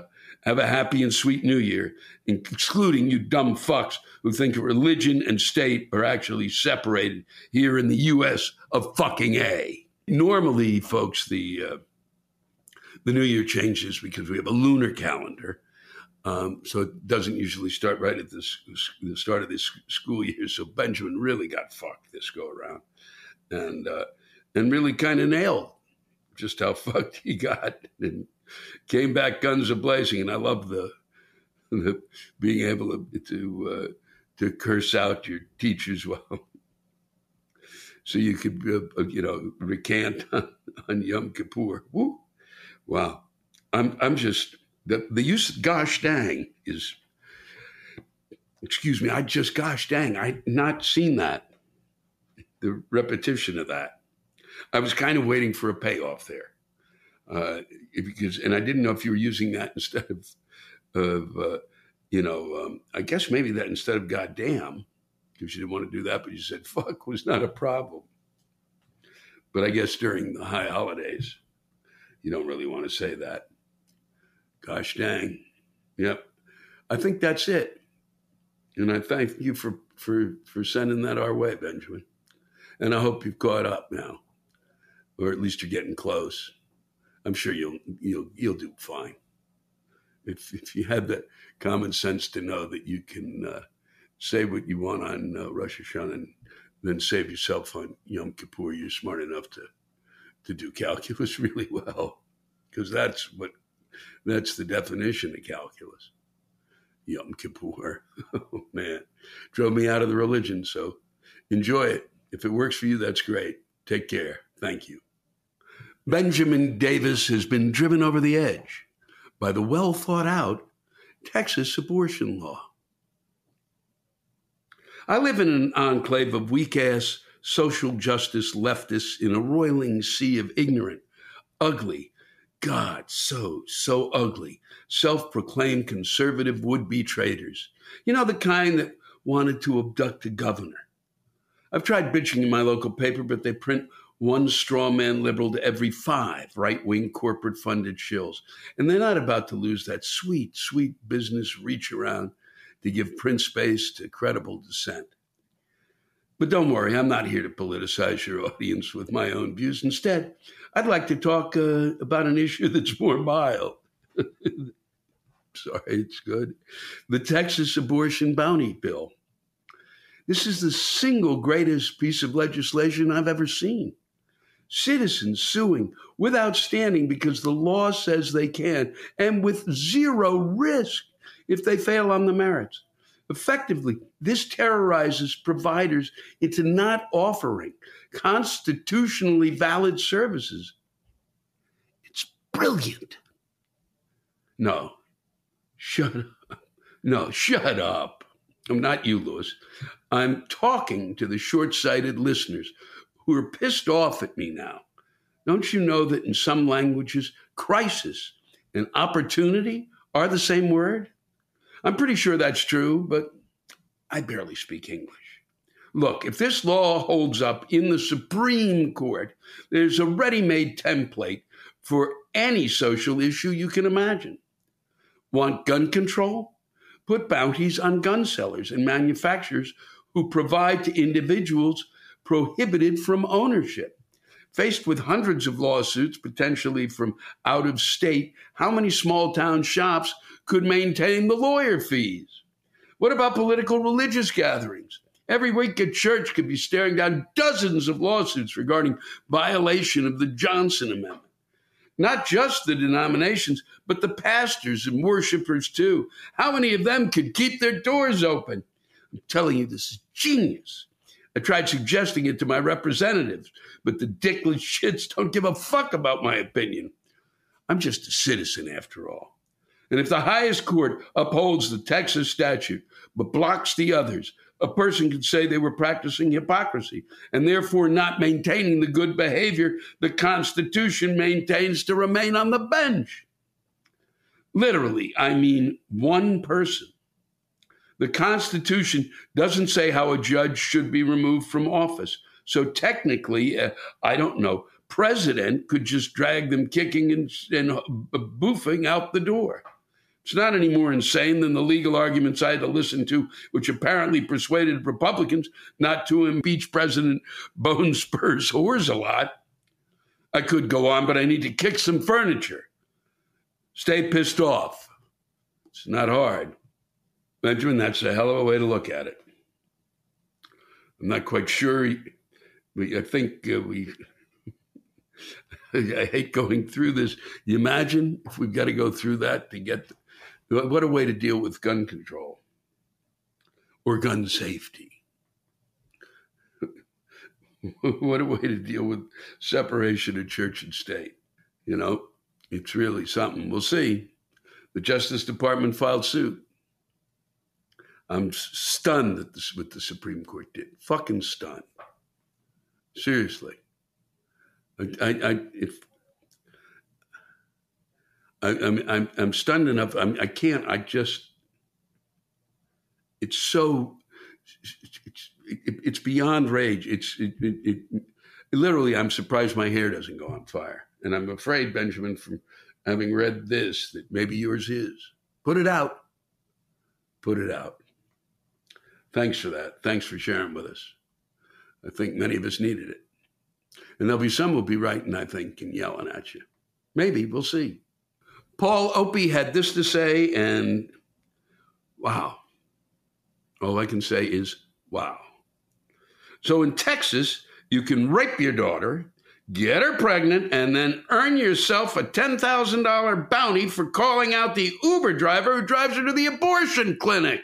D: Have a happy and sweet New Year, excluding you dumb fucks who think religion and state are actually separated here in the U.S. of fucking A. Normally, folks, the New Year changes because we have a lunar calendar. So it doesn't usually start right at the start of this school year. So Benjamin really got fucked this go around and really kind of nailed just how fucked he got and came back guns a-blazing. And I love the being able to curse out your teachers well. So you could, recant on Yom Kippur. Woo. Wow. I'm just, the use of gosh dang is, gosh dang, I'd not seen that. The repetition of that. I was kind of waiting for a payoff there. And I didn't know if you were using that instead of I guess maybe that instead of goddamn, because you didn't want to do that, but you said fuck was not a problem. But I guess during the high holidays, you don't really want to say that. Gosh dang. Yep. I think that's it. And I thank you for sending that our way, Benjamin. And I hope you've caught up now, or at least you're getting close. I'm sure you'll do fine. If you had the common sense to know that you can say what you want on Rosh Hashanah and then save yourself on Yom Kippur, you're smart enough to do calculus really well, because that's the definition of calculus. Yom Kippur, oh man, drove me out of the religion. So enjoy it. If it works for you, that's great. Take care. Thank you. Benjamin Davis has been driven over the edge by the well thought out Texas abortion law. I live in an enclave of weak-ass social justice leftists in a roiling sea of ignorant, ugly, God, so ugly, self-proclaimed conservative would-be traitors. You know, the kind that wanted to abduct a governor. I've tried bitching in my local paper, but they print one straw man liberal to every 5 right-wing corporate-funded shills. And they're not about to lose that sweet, sweet business reach around to give print space to credible dissent. But don't worry, I'm not here to politicize your audience with my own views. Instead, I'd like to talk about an issue that's more mild. Sorry, it's good. The Texas Abortion Bounty Bill. This is the single greatest piece of legislation I've ever seen. Citizens suing without standing because the law says they can, and with zero risk if they fail on the merits. Effectively, this terrorizes providers into not offering constitutionally valid services. It's brilliant. No, shut up. No, shut up. I'm not you, Louis. I'm talking to the short-sighted listeners who are pissed off at me now. Don't you know that in some languages, crisis and opportunity are the same word? I'm pretty sure that's true, but I barely speak English. Look, if this law holds up in the Supreme Court, there's a ready-made template for any social issue you can imagine. Want gun control? Put bounties on gun sellers and manufacturers who provide to individuals prohibited from ownership. Faced with hundreds of lawsuits, potentially from out of state, how many small town shops could maintain the lawyer fees? What about political religious gatherings? Every week a church could be staring down dozens of lawsuits regarding violation of the Johnson Amendment. Not just the denominations, but the pastors and worshipers too. How many of them could keep their doors open? I'm telling you, this is genius. I tried suggesting it to my representatives, but the dickless shits don't give a fuck about my opinion. I'm just a citizen after all. And if the highest court upholds the Texas statute but blocks the others, a person could say they were practicing hypocrisy and therefore not maintaining the good behavior the Constitution maintains to remain on the bench. Literally, I mean one person. The Constitution doesn't say how a judge should be removed from office. So technically, president could just drag them kicking and boofing out the door. It's not any more insane than the legal arguments I had to listen to, which apparently persuaded Republicans not to impeach President Bone Spurs Whores a lot. I could go on, but I need to kick some furniture. Stay pissed off. It's not hard. Benjamin, that's a hell of a way to look at it. I'm not quite sure. I hate going through this. You imagine if we've got to go through that to get... What a way to deal with gun control or gun safety. What a way to deal with separation of church and state. You know, it's really something. We'll see. The Justice Department filed suit. I'm stunned at what the Supreme Court did. Fucking stunned. Seriously. I'm stunned enough. It's beyond rage. Literally, I'm surprised my hair doesn't go on fire. And I'm afraid, Benjamin, from having read this, that maybe yours is. Put it out. Put it out. Thanks for that. Thanks for sharing with us. I think many of us needed it. And there'll be some who'll be writing, I think, and yelling at you. Maybe, we'll see. Paul Opie had this to say, and wow. All I can say is, wow. So in Texas, you can rape your daughter, get her pregnant, and then earn yourself a $10,000 bounty for calling out the Uber driver who drives her to the abortion clinic.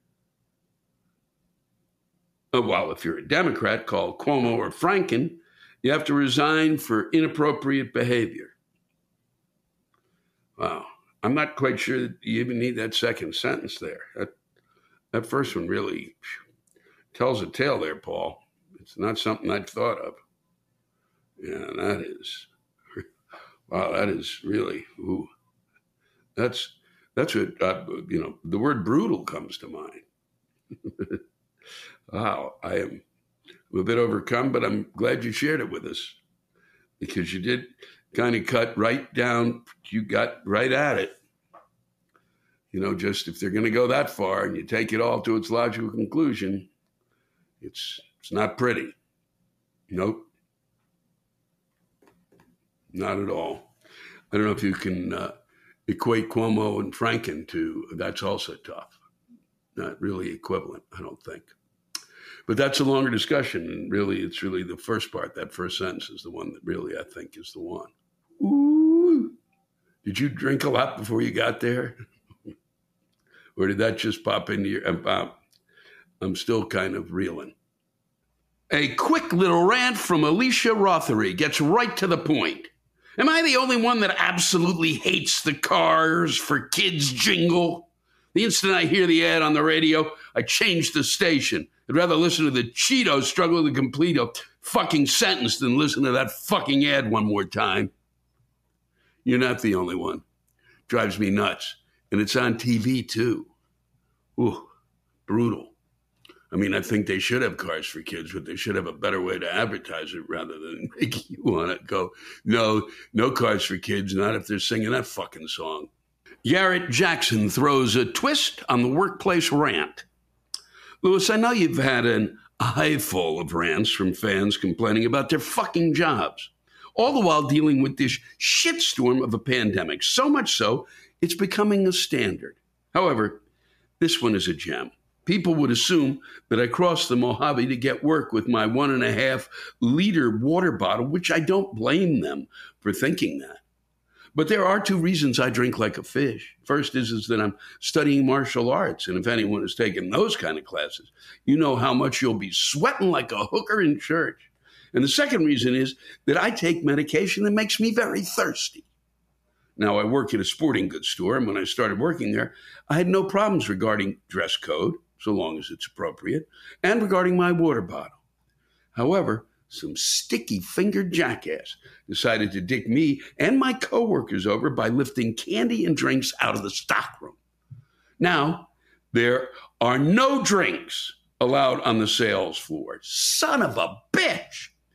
D: Well, if you're a Democrat called Cuomo or Franken, you have to resign for inappropriate behavior. Wow. I'm not quite sure that you even need that second sentence there. That first one really tells a tale there, Paul. It's not something I'd thought of. Yeah, that is, wow, that is really, ooh. That's what, the word brutal comes to mind. Wow, I am a bit overcome, but I'm glad you shared it with us because you did kind of cut right down. You got right at it. Just if they're going to go that far and you take it all to its logical conclusion, it's not pretty. Nope. Not at all. I don't know if you can equate Cuomo and Franken to that's also tough. Not really equivalent, I don't think. But that's a longer discussion, and really, it's really the first part. That first sentence is the one that really, I think, is the one. Ooh. Did you drink a lot before you got there? Or did that just pop into your... I'm still kind of reeling. A quick little rant from Alicia Rothery gets right to the point. Am I the only one that absolutely hates the Cars for Kids jingle? The instant I hear the ad on the radio, I change the station. I'd rather listen to the Cheetos struggle to complete a fucking sentence than listen to that fucking ad one more time. You're not the only one. Drives me nuts. And it's on TV, too. Ooh, brutal. I mean, I think they should have Cars for Kids, but they should have a better way to advertise it rather than make you want to go, no Cars for Kids, not if they're singing that fucking song. Garrett Jackson throws a twist on the workplace rant. Louis, I know you've had an eyeful of rants from fans complaining about their fucking jobs, all the while dealing with this shitstorm of a pandemic, so much so it's becoming a standard. However, this one is a gem. People would assume that I crossed the Mojave to get work with my 1.5 liter water bottle, which I don't blame them for thinking that. But there are 2 reasons I drink like a fish. First is that I'm studying martial arts. And if anyone has taken those kind of classes, you know how much you'll be sweating like a hooker in church. And the second reason is that I take medication that makes me very thirsty. Now, I work at a sporting goods store, and when I started working there, I had no problems regarding dress code, so long as it's appropriate, and regarding my water bottle. However, some sticky-fingered jackass decided to dick me and my coworkers over by lifting candy and drinks out of the stockroom. Now, there are no drinks allowed on the sales floor. Son of a bitch!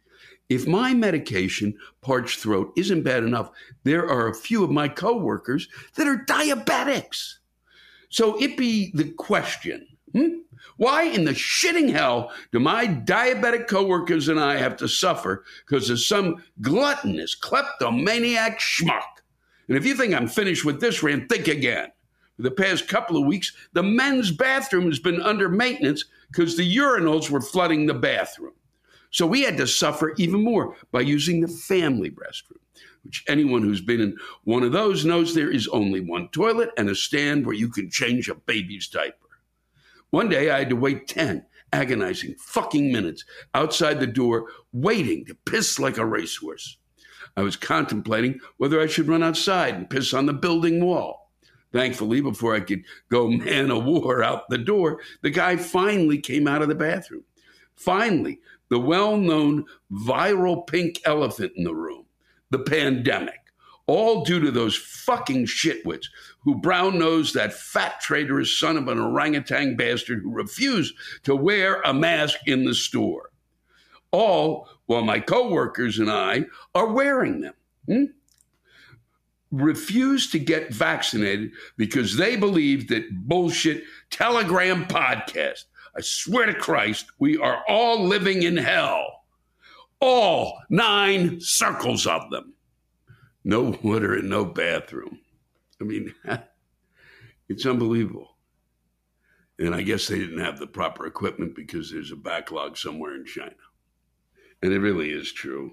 D: If my medication, parched throat, isn't bad enough, there are a few of my coworkers that are diabetics. So it be the question, why in the shitting hell do my diabetic coworkers and I have to suffer because of some gluttonous, kleptomaniac schmuck? And if you think I'm finished with this rant, think again. For the past couple of weeks, the men's bathroom has been under maintenance because the urinals were flooding the bathroom. So we had to suffer even more by using the family restroom, which anyone who's been in one of those knows there is only one toilet and a stand where you can change a baby's diaper. One day I had to wait 10 agonizing fucking minutes outside the door waiting to piss like a racehorse. I was contemplating whether I should run outside and piss on the building wall. Thankfully, before I could go man of war out the door, the guy finally came out of the bathroom. Finally, the well-known viral pink elephant in the room, the pandemic, all due to those fucking shitwits who brown-nosed that fat traitorous son of an orangutan bastard who refused to wear a mask in the store. All while my coworkers and I are wearing them. Refused to get vaccinated because they believe that bullshit Telegram podcast. I swear to Christ, we are all living in hell. All 9 circles of them. No water and no bathroom. I mean, it's unbelievable. And I guess they didn't have the proper equipment because there's a backlog somewhere in China. And it really is true.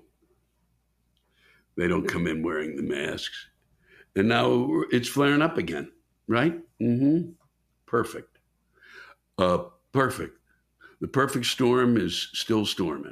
D: They don't come in wearing the masks. And now it's flaring up again, right? Perfect. Perfect. The perfect storm is still storming.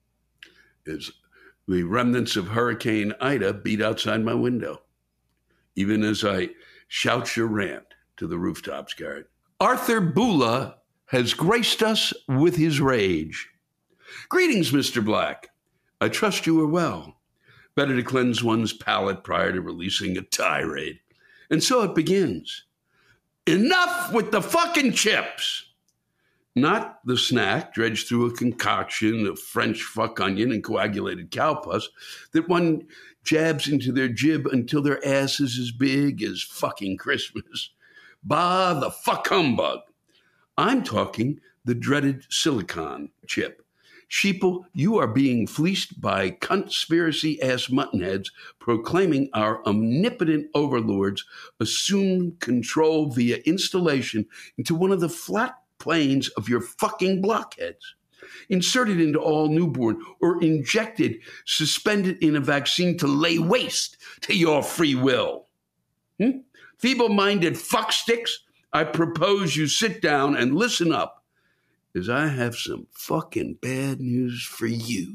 D: As the remnants of Hurricane Ida beat outside my window, even as I shout your rant to the rooftops, Garrett. Arthur Bula has graced us with his rage. Greetings, Mr. Black. I trust you are well. Better to cleanse one's palate prior to releasing a tirade. And so it begins. Enough with the fucking chips. Not the snack dredged through a concoction of French fuck onion and coagulated cow pus that one jabs into their jib until their ass is as big as fucking Christmas. Bah, the fuck humbug. I'm talking the dreaded silicon chip. Sheeple, you are being fleeced by conspiracy-ass muttonheads proclaiming our omnipotent overlords assume control via installation into one of the flat planes of your fucking blockheads, inserted into all newborn or injected, suspended in a vaccine to lay waste to your free will. Feeble-minded fucksticks, I propose you sit down and listen up, as I have some fucking bad news for you.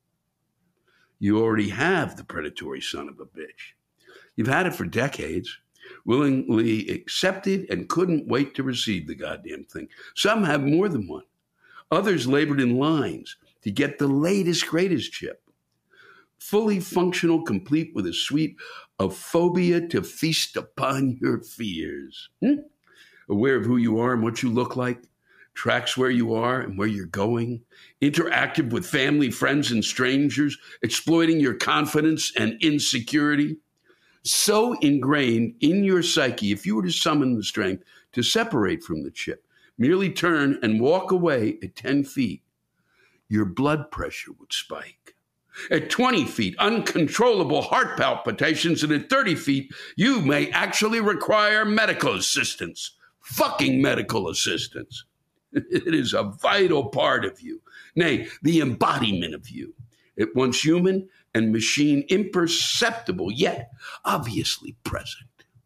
D: You already have the predatory son of a bitch. You've had it for decades, willingly accepted and couldn't wait to receive the goddamn thing. Some have more than one. Others labored in lines to get the latest, greatest chip. Fully functional, complete with a suite of phobia to feast upon your fears. Aware of who you are and what you look like, tracks where you are and where you're going, interactive with family, friends, and strangers, exploiting your confidence and insecurity. So ingrained in your psyche, if you were to summon the strength to separate from the chip, merely turn and walk away at 10 feet, your blood pressure would spike. At 20 feet, uncontrollable heart palpitations, and at 30 feet, you may actually require medical assistance. Fucking medical assistance. It is a vital part of you, nay, the embodiment of you. At once human and machine, imperceptible, yet obviously present.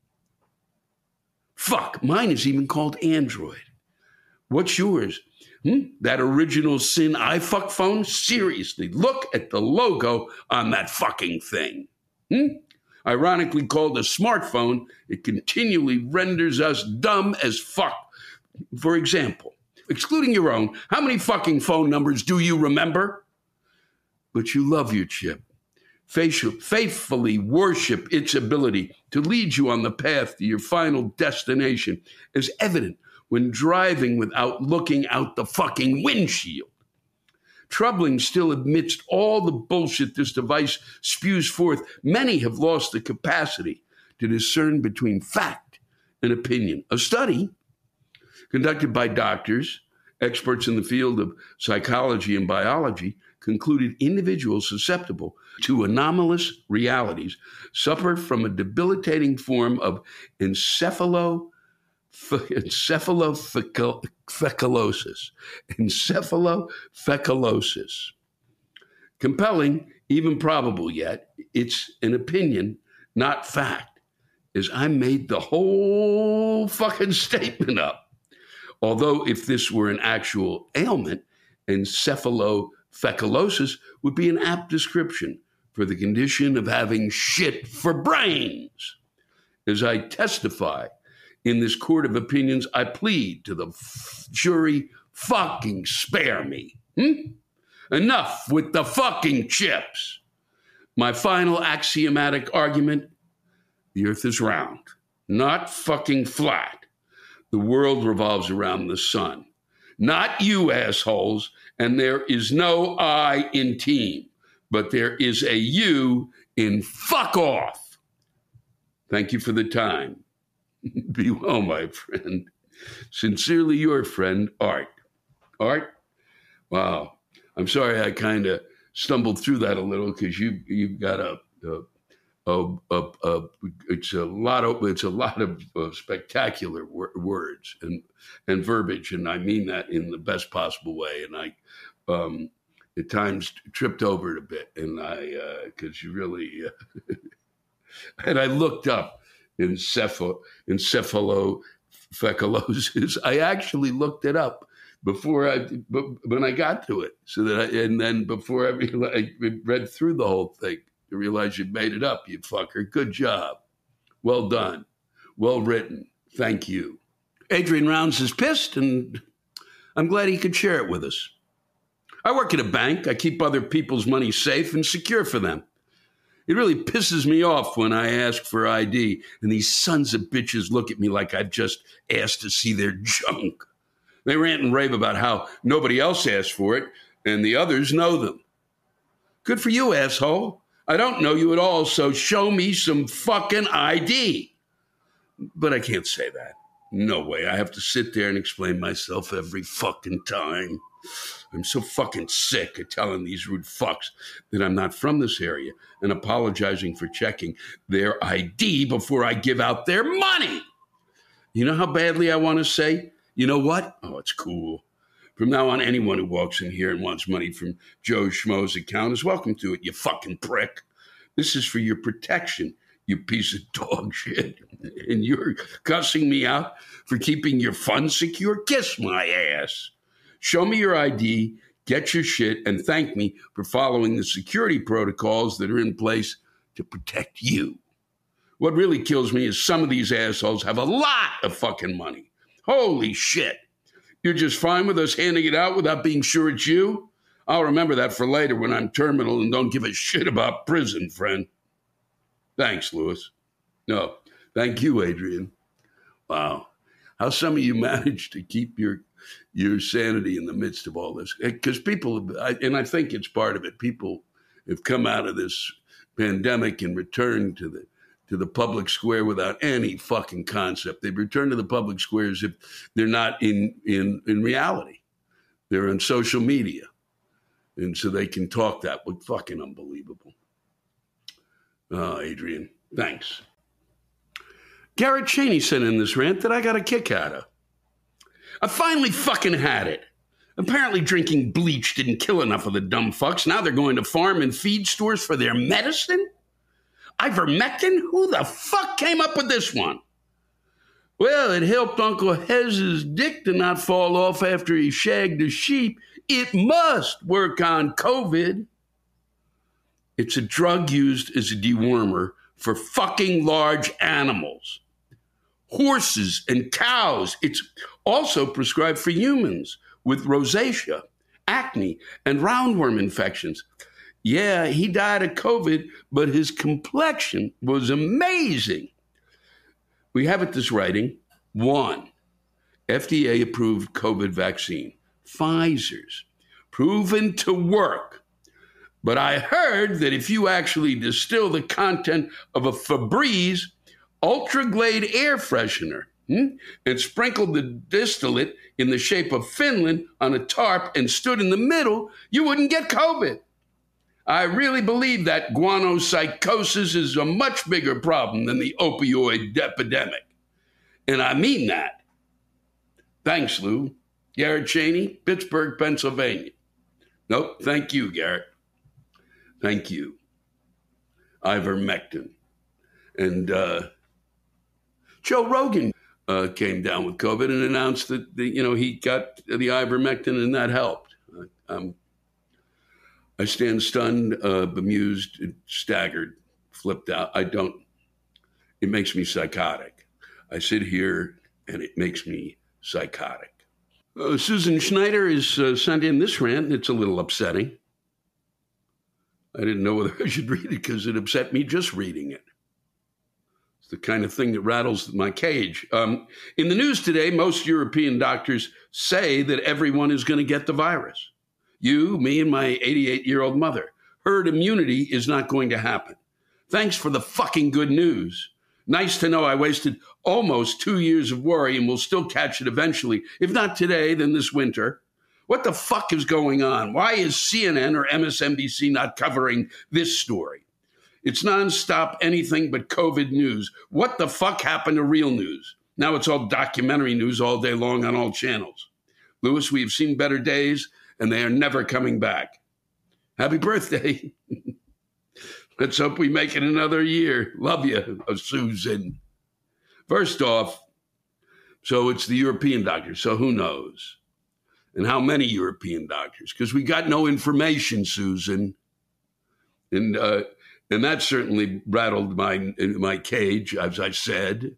D: Fuck, mine is even called Android. What's yours? That original sin iFuck phone? Seriously, look at the logo on that fucking thing. Ironically called a smartphone, it continually renders us dumb as fuck. For example, excluding your own, how many fucking phone numbers do you remember? But you love your chip. Faithfully worship its ability to lead you on the path to your final destination, as evident when driving without looking out the fucking windshield. Troubling still amidst all the bullshit this device spews forth, many have lost the capacity to discern between fact and opinion. A study conducted by doctors, experts in the field of psychology and biology, concluded individuals susceptible to anomalous realities suffer from a debilitating form of encephalophecalosis. Compelling, even probable yet, it's an opinion, not fact, as I made the whole fucking statement up. Although if this were an actual ailment, encephalofecalosis would be an apt description for the condition of having shit for brains. As I testify in this court of opinions, I plead to the jury, fucking spare me. Enough with the fucking chips. My final axiomatic argument, the earth is round, not fucking flat. The world revolves around the sun, not you assholes, and there is no I in team, but there is a you in fuck off. Thank you for the time. Be well, my friend. Sincerely your friend, Art. Art? Wow. I'm sorry I kind of stumbled through that a little because you've got it's a lot of spectacular words and verbiage, and I mean that in the best possible way. And I at times tripped over it a bit, and because you really and I looked up encephalofecalosis. I actually looked it up when I got to it, so that before I read through the whole thing. You realize you made it up, you fucker. Good job. Well done. Well written. Thank you. Adrian Rounds is pissed, and I'm glad he could share it with us. I work at a bank. I keep other people's money safe and secure for them. It really pisses me off when I ask for ID, and these sons of bitches look at me like I've just asked to see their junk. They rant and rave about how nobody else asked for it, and the others know them. Good for you, asshole. I don't know you at all, so show me some fucking ID. But I can't say that. No way. I have to sit there and explain myself every fucking time. I'm so fucking sick of telling these rude fucks that I'm not from this area and apologizing for checking their ID before I give out their money. You know how badly I want to say, you know what? Oh, it's cool. From now on, anyone who walks in here and wants money from Joe Schmo's account is welcome to it, you fucking prick. This is for your protection, you piece of dog shit. And you're cussing me out for keeping your funds secure? Kiss my ass. Show me your ID, get your shit, and thank me for following the security protocols that are in place to protect you. What really kills me is some of these assholes have a lot of fucking money. Holy shit. You're just fine with us handing it out without being sure it's you? I'll remember that for later when I'm terminal and don't give a shit about prison, friend. Thanks, Louis. No, thank you, Adrian. Wow. How some of you manage to keep your sanity in the midst of all this. Because people, and I think it's part of it, people have come out of this pandemic and returned to the public square without any fucking concept. They've returned to the public square as if they're not in reality. They're on social media. And so they can talk that way. Fucking unbelievable. Oh, Adrian, thanks. Garrett Cheney sent in this rant that I got a kick out of. I finally fucking had it. Apparently drinking bleach didn't kill enough of the dumb fucks. Now they're going to farm and feed stores for their medicine? Ivermectin? Who the fuck came up with this one? Well, it helped Uncle Hez's dick to not fall off after he shagged a sheep. It must work on COVID. It's a drug used as a dewormer for fucking large animals. Horses and cows. It's also prescribed for humans with rosacea, acne, and roundworm infections. Yeah, he died of COVID, but his complexion was amazing. We have at this writing, 1, FDA-approved COVID vaccine, Pfizer's, proven to work. But I heard that if you actually distill the content of a Febreze Ultra Glade air freshener and sprinkled the distillate in the shape of Finland on a tarp and stood in the middle, you wouldn't get COVID. I really believe that guano psychosis is a much bigger problem than the opioid epidemic. And I mean that. Thanks, Lou. Garrett Cheney, Pittsburgh, Pennsylvania. Nope, thank you, Garrett. Thank you. Ivermectin. And Joe Rogan came down with COVID and announced that he got the ivermectin and that helped. I stand stunned, bemused, staggered, flipped out. It makes me psychotic. I sit here and it makes me psychotic. Susan Schneider is sent in this rant, and it's a little upsetting. I didn't know whether I should read it because it upset me just reading it. It's the kind of thing that rattles my cage. In the news today, most European doctors say that everyone is going to get the virus. You, me, and my 88-year-old mother. Herd immunity is not going to happen. Thanks for the fucking good news. Nice to know I wasted almost 2 years of worry and will still catch it eventually. If not today, then this winter. What the fuck is going on? Why is CNN or MSNBC not covering this story? It's nonstop anything but COVID news. What the fuck happened to real news? Now it's all documentary news all day long on all channels. Lewis, we have seen better days, and they are never coming back. Happy birthday. Let's hope we make it another year. Love you, Susan. First off, so it's the European doctors, so who knows? And how many European doctors? Because we got no information, Susan. And that certainly rattled my cage, as I said.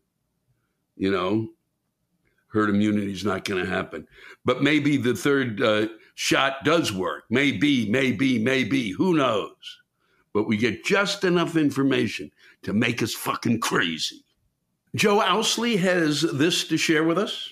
D: Herd immunity is not going to happen. But maybe the third shot does work. Maybe. Who knows? But we get just enough information to make us fucking crazy. Joe Owsley has this to share with us.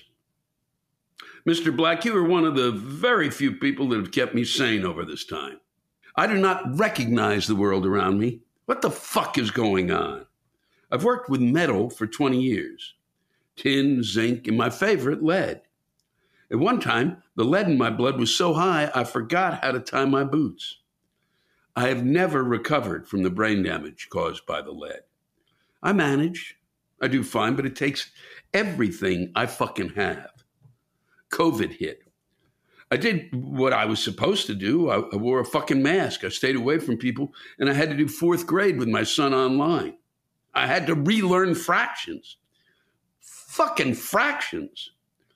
D: Mr. Black, you are one of the very few people that have kept me sane over this time. I do not recognize the world around me. What the fuck is going on? I've worked with metal for 20 years. Tin, zinc, and my favorite, lead. At one time, the lead in my blood was so high, I forgot how to tie my boots. I have never recovered from the brain damage caused by the lead. I manage. I do fine, but it takes everything I fucking have. COVID hit. I did what I was supposed to do. I wore a fucking mask. I stayed away from people, and I had to do 4th grade with my son online. I had to relearn fractions. Fucking fractions.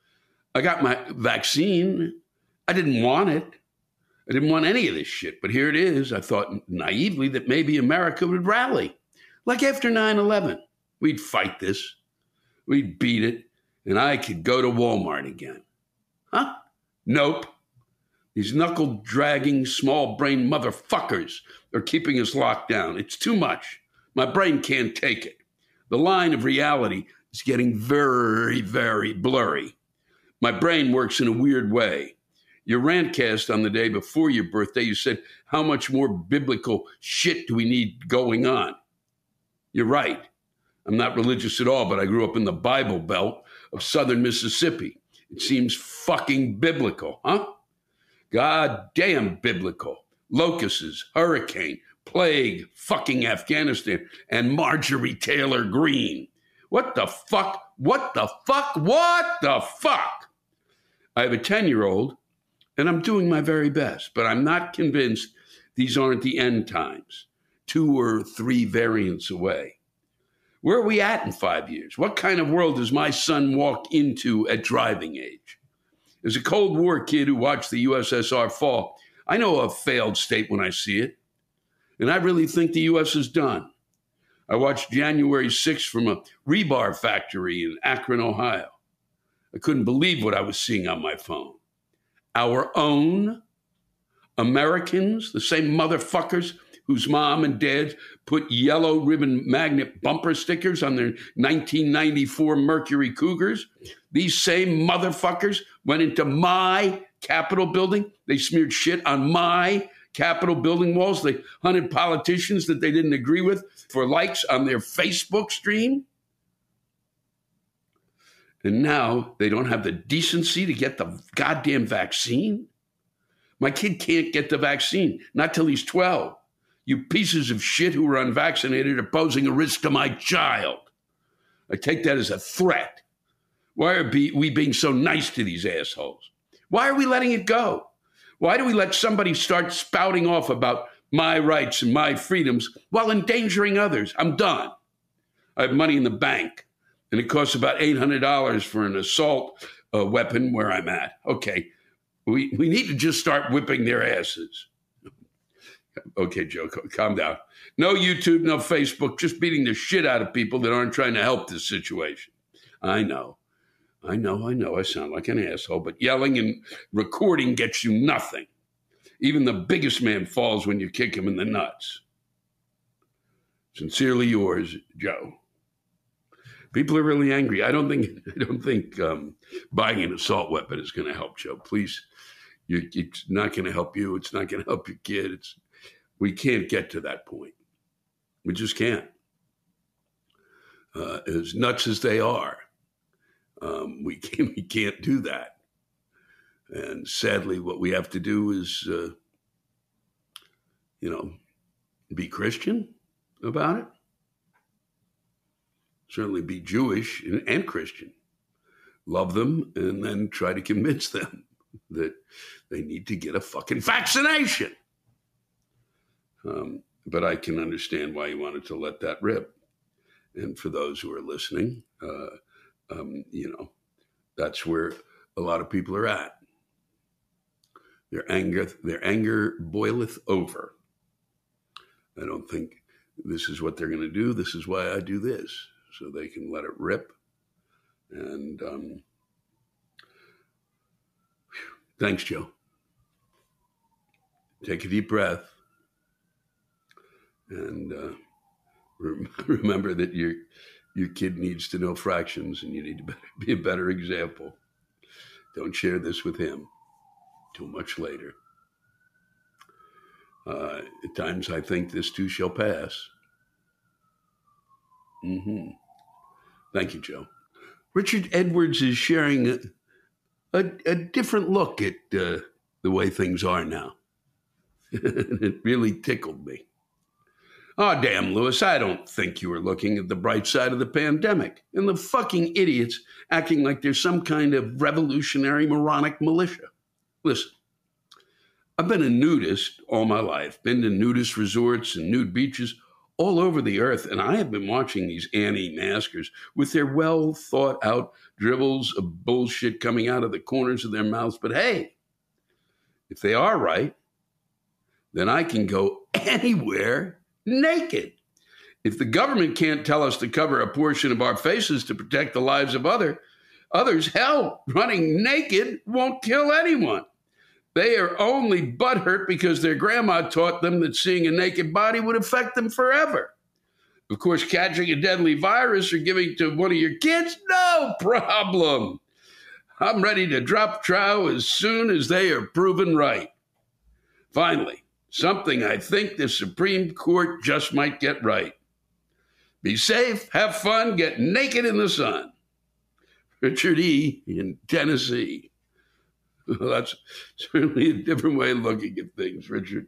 D: I got my vaccine. I didn't want it. I didn't want any of this shit, but here it is. I thought naively that maybe America would rally. Like after 9/11, we'd fight this. We'd beat it, and I could go to Walmart again. Huh? Nope. These knuckle-dragging, small-brain motherfuckers are keeping us locked down. It's too much. My brain can't take it. The line of reality is getting very, very blurry. My brain works in a weird way. Your rantcast on the day before your birthday, you said, how much more biblical shit do we need going on? You're right. I'm not religious at all, but I grew up in the Bible Belt of southern Mississippi. It seems fucking biblical, huh? God damn biblical. Locusts, hurricane, plague, fucking Afghanistan, and Marjorie Taylor Greene. What the fuck? What the fuck? What the fuck? I have a 10-year-old, and I'm doing my very best, but I'm not convinced these aren't the end times, 2 or 3 variants away. Where are we at in 5 years? What kind of world does my son walk into at driving age? As a Cold War kid who watched the USSR fall, I know a failed state when I see it. And I really think the U.S. is done. I watched January 6th from a rebar factory in Akron, Ohio. I couldn't believe what I was seeing on my phone. Our own Americans, the same motherfuckers whose mom and dad put yellow ribbon magnet bumper stickers on their 1994 Mercury Cougars. These same motherfuckers went into my Capitol building. They smeared shit on my Capitol building walls. They hunted politicians that they didn't agree with for likes on their Facebook stream. And now they don't have the decency to get the goddamn vaccine. My kid can't get the vaccine, not till he's 12. You pieces of shit who are unvaccinated are posing a risk to my child. I take that as a threat. Why are we being so nice to these assholes? Why are we letting it go? Why do we let somebody start spouting off about my rights and my freedoms while endangering others? I'm done. I have money in the bank, and it costs about $800 for an assault weapon where I'm at. Okay, we need to just start whipping their asses. Okay, Joe, calm down. No YouTube, no Facebook, just beating the shit out of people that aren't trying to help this situation. I know. I sound like an asshole, but yelling and recording gets you nothing. Even the biggest man falls when you kick him in the nuts. Sincerely yours, Joe. People are really angry. I don't think buying an assault weapon is going to help, Joe. Please, it's not going to help you. It's not going to help your kid. We can't get to that point. We just can't. As nuts as they are, we can't do that. And sadly, what we have to do is, be Christian about it. Certainly be Jewish and Christian. Love them and then try to convince them that they need to get a fucking vaccination. But I can understand why you wanted to let that rip. And for those who are listening, that's where a lot of people are at. Their anger boileth over. I don't think this is what they're going to do. This is why I do this, so they can let it rip. And thanks, Joe. Take a deep breath. And remember that your kid needs to know fractions, and you need to be a better example. Don't share this with him too much later. At times I think this too shall pass. Thank you, Joe. Richard Edwards is sharing a different look at the way things are now. It really tickled me. Oh, damn, Lewis, I don't think you were looking at the bright side of the pandemic and the fucking idiots acting like there's some kind of revolutionary moronic militia. Listen, I've been a nudist all my life, been to nudist resorts and nude beaches all over the earth, and I have been watching these anti-maskers with their well-thought-out dribbles of bullshit coming out of the corners of their mouths. But hey, if they are right, then I can go anywhere naked. If the government can't tell us to cover a portion of our faces to protect the lives of others, hell, running naked won't kill anyone. They are only butthurt because their grandma taught them that seeing a naked body would affect them forever. Of course, catching a deadly virus or giving to one of your kids, no problem. I'm ready to drop trow as soon as they are proven right. Finally, something I think the Supreme Court just might get right. Be safe, have fun, get naked in the sun. Richard E. in Tennessee. Well, that's certainly a different way of looking at things, Richard.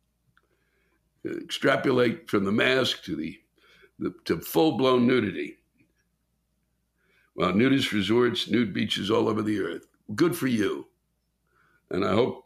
D: Extrapolate from the mask to to full-blown nudity. Well, nudist resorts, nude beaches all over the earth. Good for you. And I hope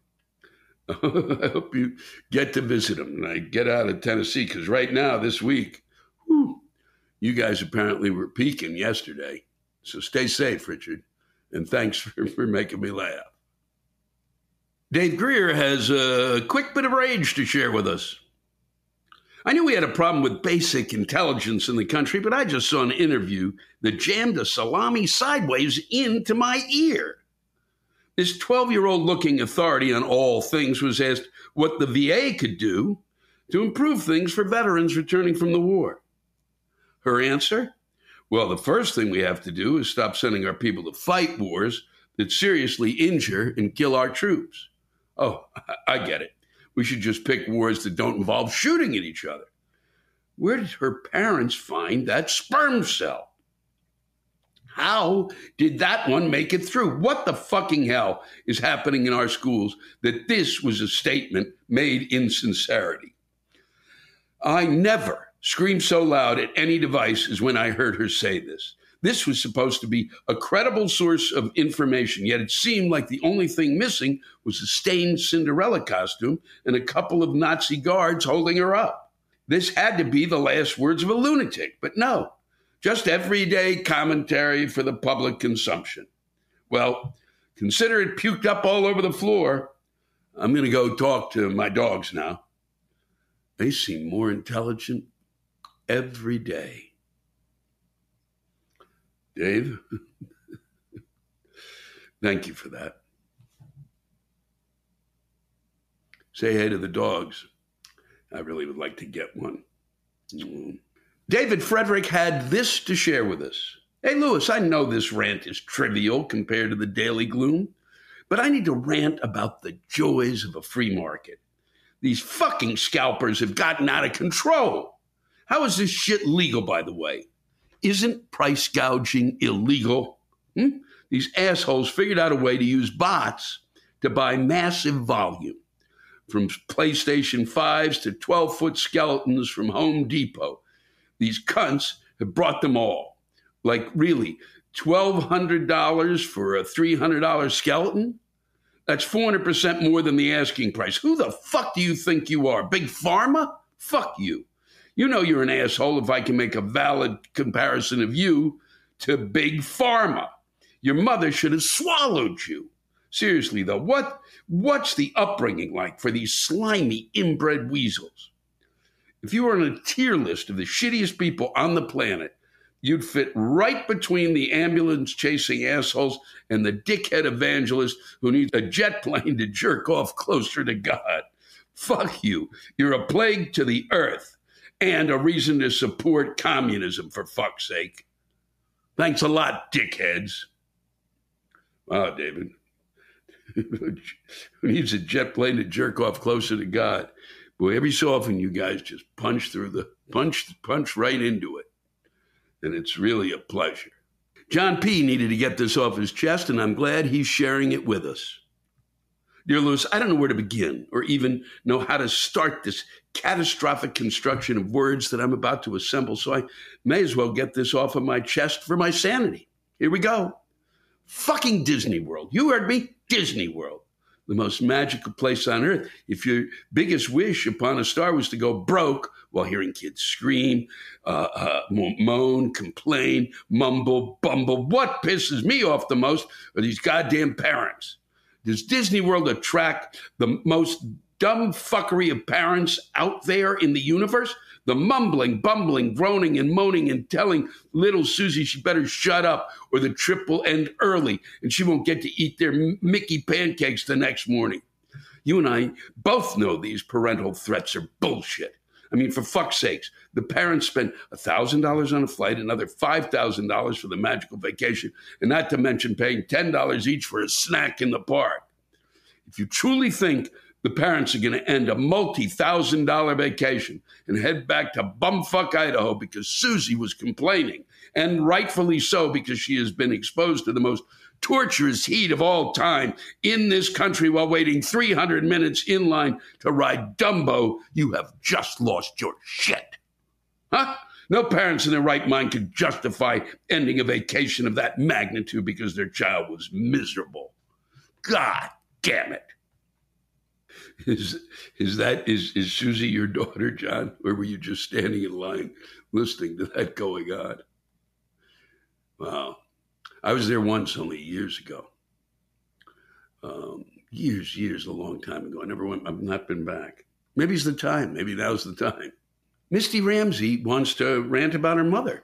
D: you get to visit them and I get out of Tennessee, because right now, this week, you guys apparently were peaking yesterday. So stay safe, Richard. And thanks for making me laugh. Dave Greer has a quick bit of rage to share with us. I knew we had a problem with basic intelligence in the country, but I just saw an interview that jammed a salami sideways into my ear. This 12-year-old looking authority on all things was asked what the VA could do to improve things for veterans returning from the war. Her answer? Well, the first thing we have to do is stop sending our people to fight wars, that seriously injure and kill our troops. Oh, I get it. We should just pick wars that don't involve shooting at each other. Where did her parents find that sperm cell? How did that one make it through? What the fucking hell is happening in our schools that this was a statement made in sincerity? I never screamed so loud at any device as when I heard her say this. This was supposed to be a credible source of information, yet it seemed like the only thing missing was a stained Cinderella costume and a couple of Nazi guards holding her up. This had to be the last words of a lunatic, but no. Just everyday commentary for the public consumption. Well, consider it puked up all over the floor. I'm going to go talk to my dogs now. They seem more intelligent every day. Dave, thank you for that. Say hey to the dogs. I really would like to get one. David Frederick had this to share with us. Hey, Lewis, I know this rant is trivial compared to the daily gloom, but I need to rant about the joys of a free market. These fucking scalpers have gotten out of control. How is this shit legal, by the way? Isn't price gouging illegal? These assholes figured out a way to use bots to buy massive volume, from PlayStation 5s to 12-foot skeletons from Home Depot. These cunts have brought them all. Like, really, $1,200 for a $300 skeleton? That's 400% more than the asking price. Who the fuck do you think you are? Big Pharma? Fuck you. You know you're an asshole if I can make a valid comparison of you to Big Pharma. Your mother should have swallowed you. Seriously, though, what's the upbringing like for these slimy, inbred weasels? If you were on a tier list of the shittiest people on the planet, you'd fit right between the ambulance-chasing assholes and the dickhead evangelist who needs a jet plane to jerk off closer to God. Fuck you. You're a plague to the earth and a reason to support communism, for fuck's sake. Thanks a lot, dickheads. Wow, David. Who needs a jet plane to jerk off closer to God? Boy, every so often you guys just punch right into it. And it's really a pleasure. John P. needed to get this off his chest, and I'm glad he's sharing it with us. Dear Lewis, I don't know where to begin or even know how to start this catastrophic construction of words that I'm about to assemble, so I may as well get this off of my chest for my sanity. Here we go. Fucking Disney World. You heard me? Disney World. The most magical place on earth. If your biggest wish upon a star was to go broke while hearing kids scream, moan, complain, mumble, bumble, what pisses me off the most are these goddamn parents. Does Disney World attract the most dumb fuckery of parents out there in the universe? The mumbling, bumbling, groaning, and moaning and telling little Susie she better shut up or the trip will end early and she won't get to eat their Mickey pancakes the next morning. You and I both know these parental threats are bullshit. I mean, for fuck's sakes, the parents spent $1,000 on a flight, another $5,000 for the magical vacation, and not to mention paying $10 each for a snack in the park. If you truly think the parents are going to end a multi-$1,000 vacation and head back to bumfuck Idaho because Susie was complaining, and rightfully so because she has been exposed to the most torturous heat of all time in this country while waiting 300 minutes in line to ride Dumbo, you have just lost your shit. Huh? No parents in their right mind could justify ending a vacation of that magnitude because their child was miserable. God damn it. Is Susie your daughter, John? Or were you just standing in line listening to that going on? Wow. I was there once only years ago. Years, a long time ago. I've not been back. Maybe it's the time. Maybe now's the time. Misty Ramsey wants to rant about her mother.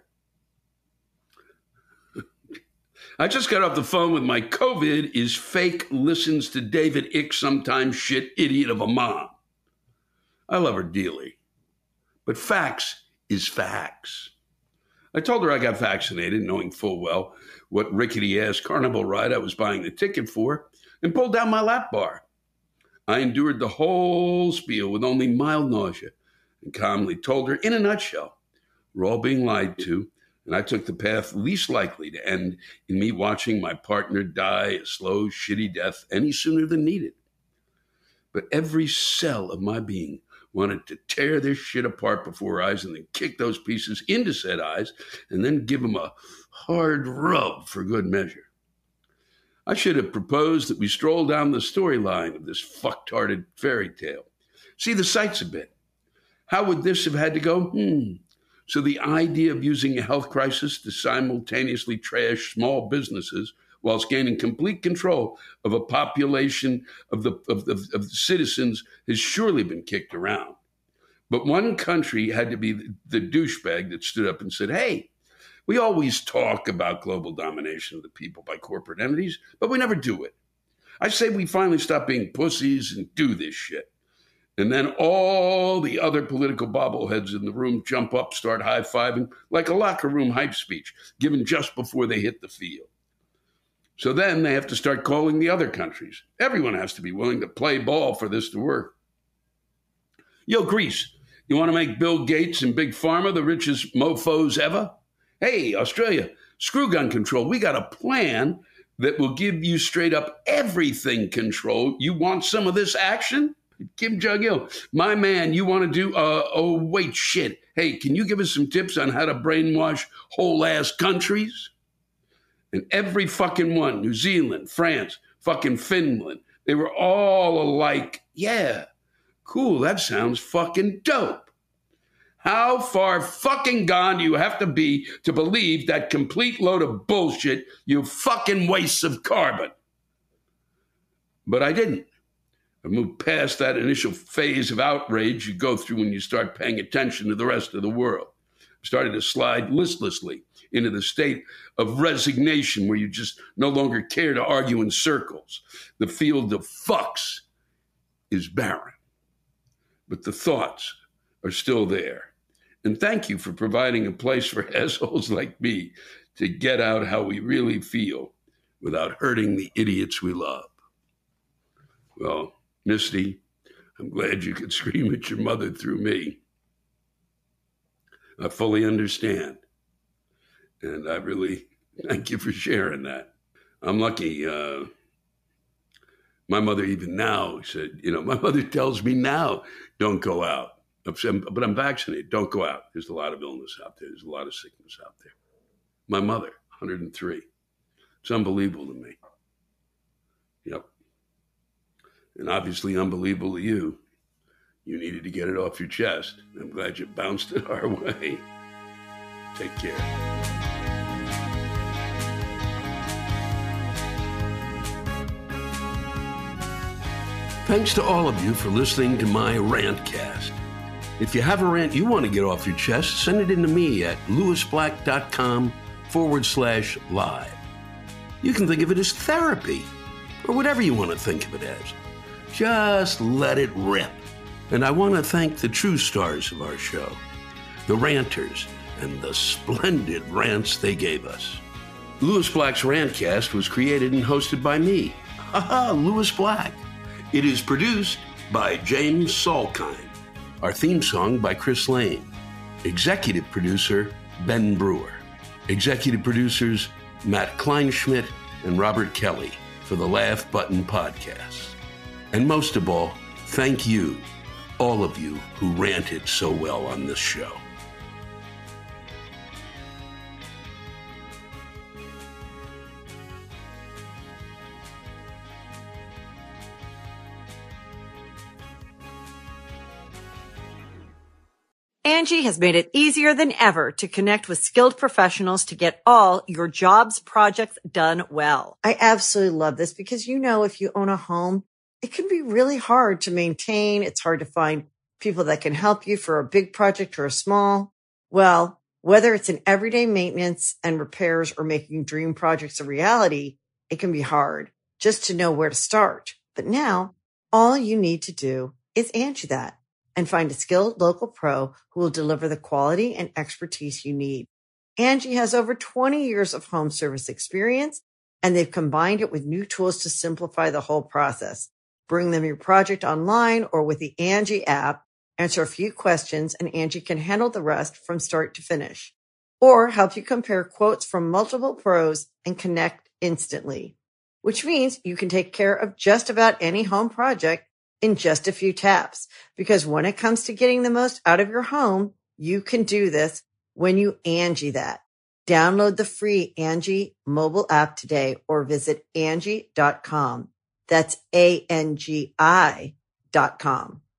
D: I just got off the phone with my COVID is fake listens to David Icke sometimes shit idiot of a mom. I love her dearly. But facts is facts. I told her I got vaccinated, knowing full well what rickety-ass carnival ride I was buying the ticket for, and pulled down my lap bar. I endured the whole spiel with only mild nausea and calmly told her, in a nutshell, we're all being lied to, and I took the path least likely to end in me watching my partner die a slow, shitty death any sooner than needed. But every cell of my being wanted to tear this shit apart before her eyes and then kick those pieces into said eyes and then give them a hard rub for good measure. I should have proposed that we stroll down the storyline of this fucktarded fairy tale. See the sights a bit. How would this have had to go? So the idea of using a health crisis to simultaneously trash small businesses whilst gaining complete control of a population of the citizens has surely been kicked around. But one country had to be the douchebag that stood up and said, hey, we always talk about global domination of the people by corporate entities, but we never do it. I say we finally stop being pussies and do this shit. And then all the other political bobbleheads in the room jump up, start high-fiving like a locker room hype speech given just before they hit the field. So then they have to start calling the other countries. Everyone has to be willing to play ball for this to work. Yo, Greece, you want to make Bill Gates and Big Pharma the richest mofos ever? Hey, Australia, screw gun control. We got a plan that will give you straight up everything control. You want some of this action? Kim Jong-il, my man, you want to do, shit. Hey, can you give us some tips on how to brainwash whole ass countries? And every fucking one, New Zealand, France, fucking Finland, they were all alike. Yeah, cool, that sounds fucking dope. How far fucking gone do you have to be to believe that complete load of bullshit, you fucking wastes of carbon? But I didn't. I moved past that initial phase of outrage you go through when you start paying attention to the rest of the world. I started to slide listlessly into the state of resignation where you just no longer care to argue in circles. The field of fucks is barren, but the thoughts are still there. And thank you for providing a place for assholes like me to get out how we really feel without hurting the idiots we love. Well, Misty, I'm glad you could scream at your mother through me. I fully understand. And I really thank you for sharing that. I'm lucky. My mother even now said, my mother tells me now, don't go out. But I'm vaccinated. Don't go out. There's a lot of illness out there. There's a lot of sickness out there. My mother, 103. It's unbelievable to me. Yep. And obviously unbelievable to you. You needed to get it off your chest. I'm glad you bounced it our way. Take care. Thanks to all of you for listening to my Rantcast. If you have a rant you want to get off your chest, send it in to me at lewisblack.com/live. You can think of it as therapy, or whatever you want to think of it as. Just let it rip. And I want to thank the true stars of our show, the ranters, and the splendid rants they gave us. Lewis Black's Rantcast was created and hosted by me, Lewis Black. It is produced by James Salkind. Our theme song by Chris Lane. Executive producer, Ben Brewer. Executive producers, Matt Kleinschmidt and Robert Kelly for the Laugh Button Podcast. And most of all, thank you, all of you who ranted so well on this show.
B: Angie has made it easier than ever to connect with skilled professionals to get all your jobs projects done well. I absolutely love this because, if you own a home, it can be really hard to maintain. It's hard to find people that can help you for a big project or a small. Well, whether it's in everyday maintenance and repairs or making dream projects a reality, it can be hard just to know where to start. But now all you need to do is Angie that and find a skilled local pro who will deliver the quality and expertise you need. Angie has over 20 years of home service experience, and they've combined it with new tools to simplify the whole process. Bring them your project online or with the Angie app, answer a few questions, and Angie can handle the rest from start to finish. Or help you compare quotes from multiple pros and connect instantly, which means you can take care of just about any home project in just a few taps. Because when it comes to getting the most out of your home, you can do this when you Angie that. Download the free Angie mobile app today or visit Angie.com. That's ANGI.com.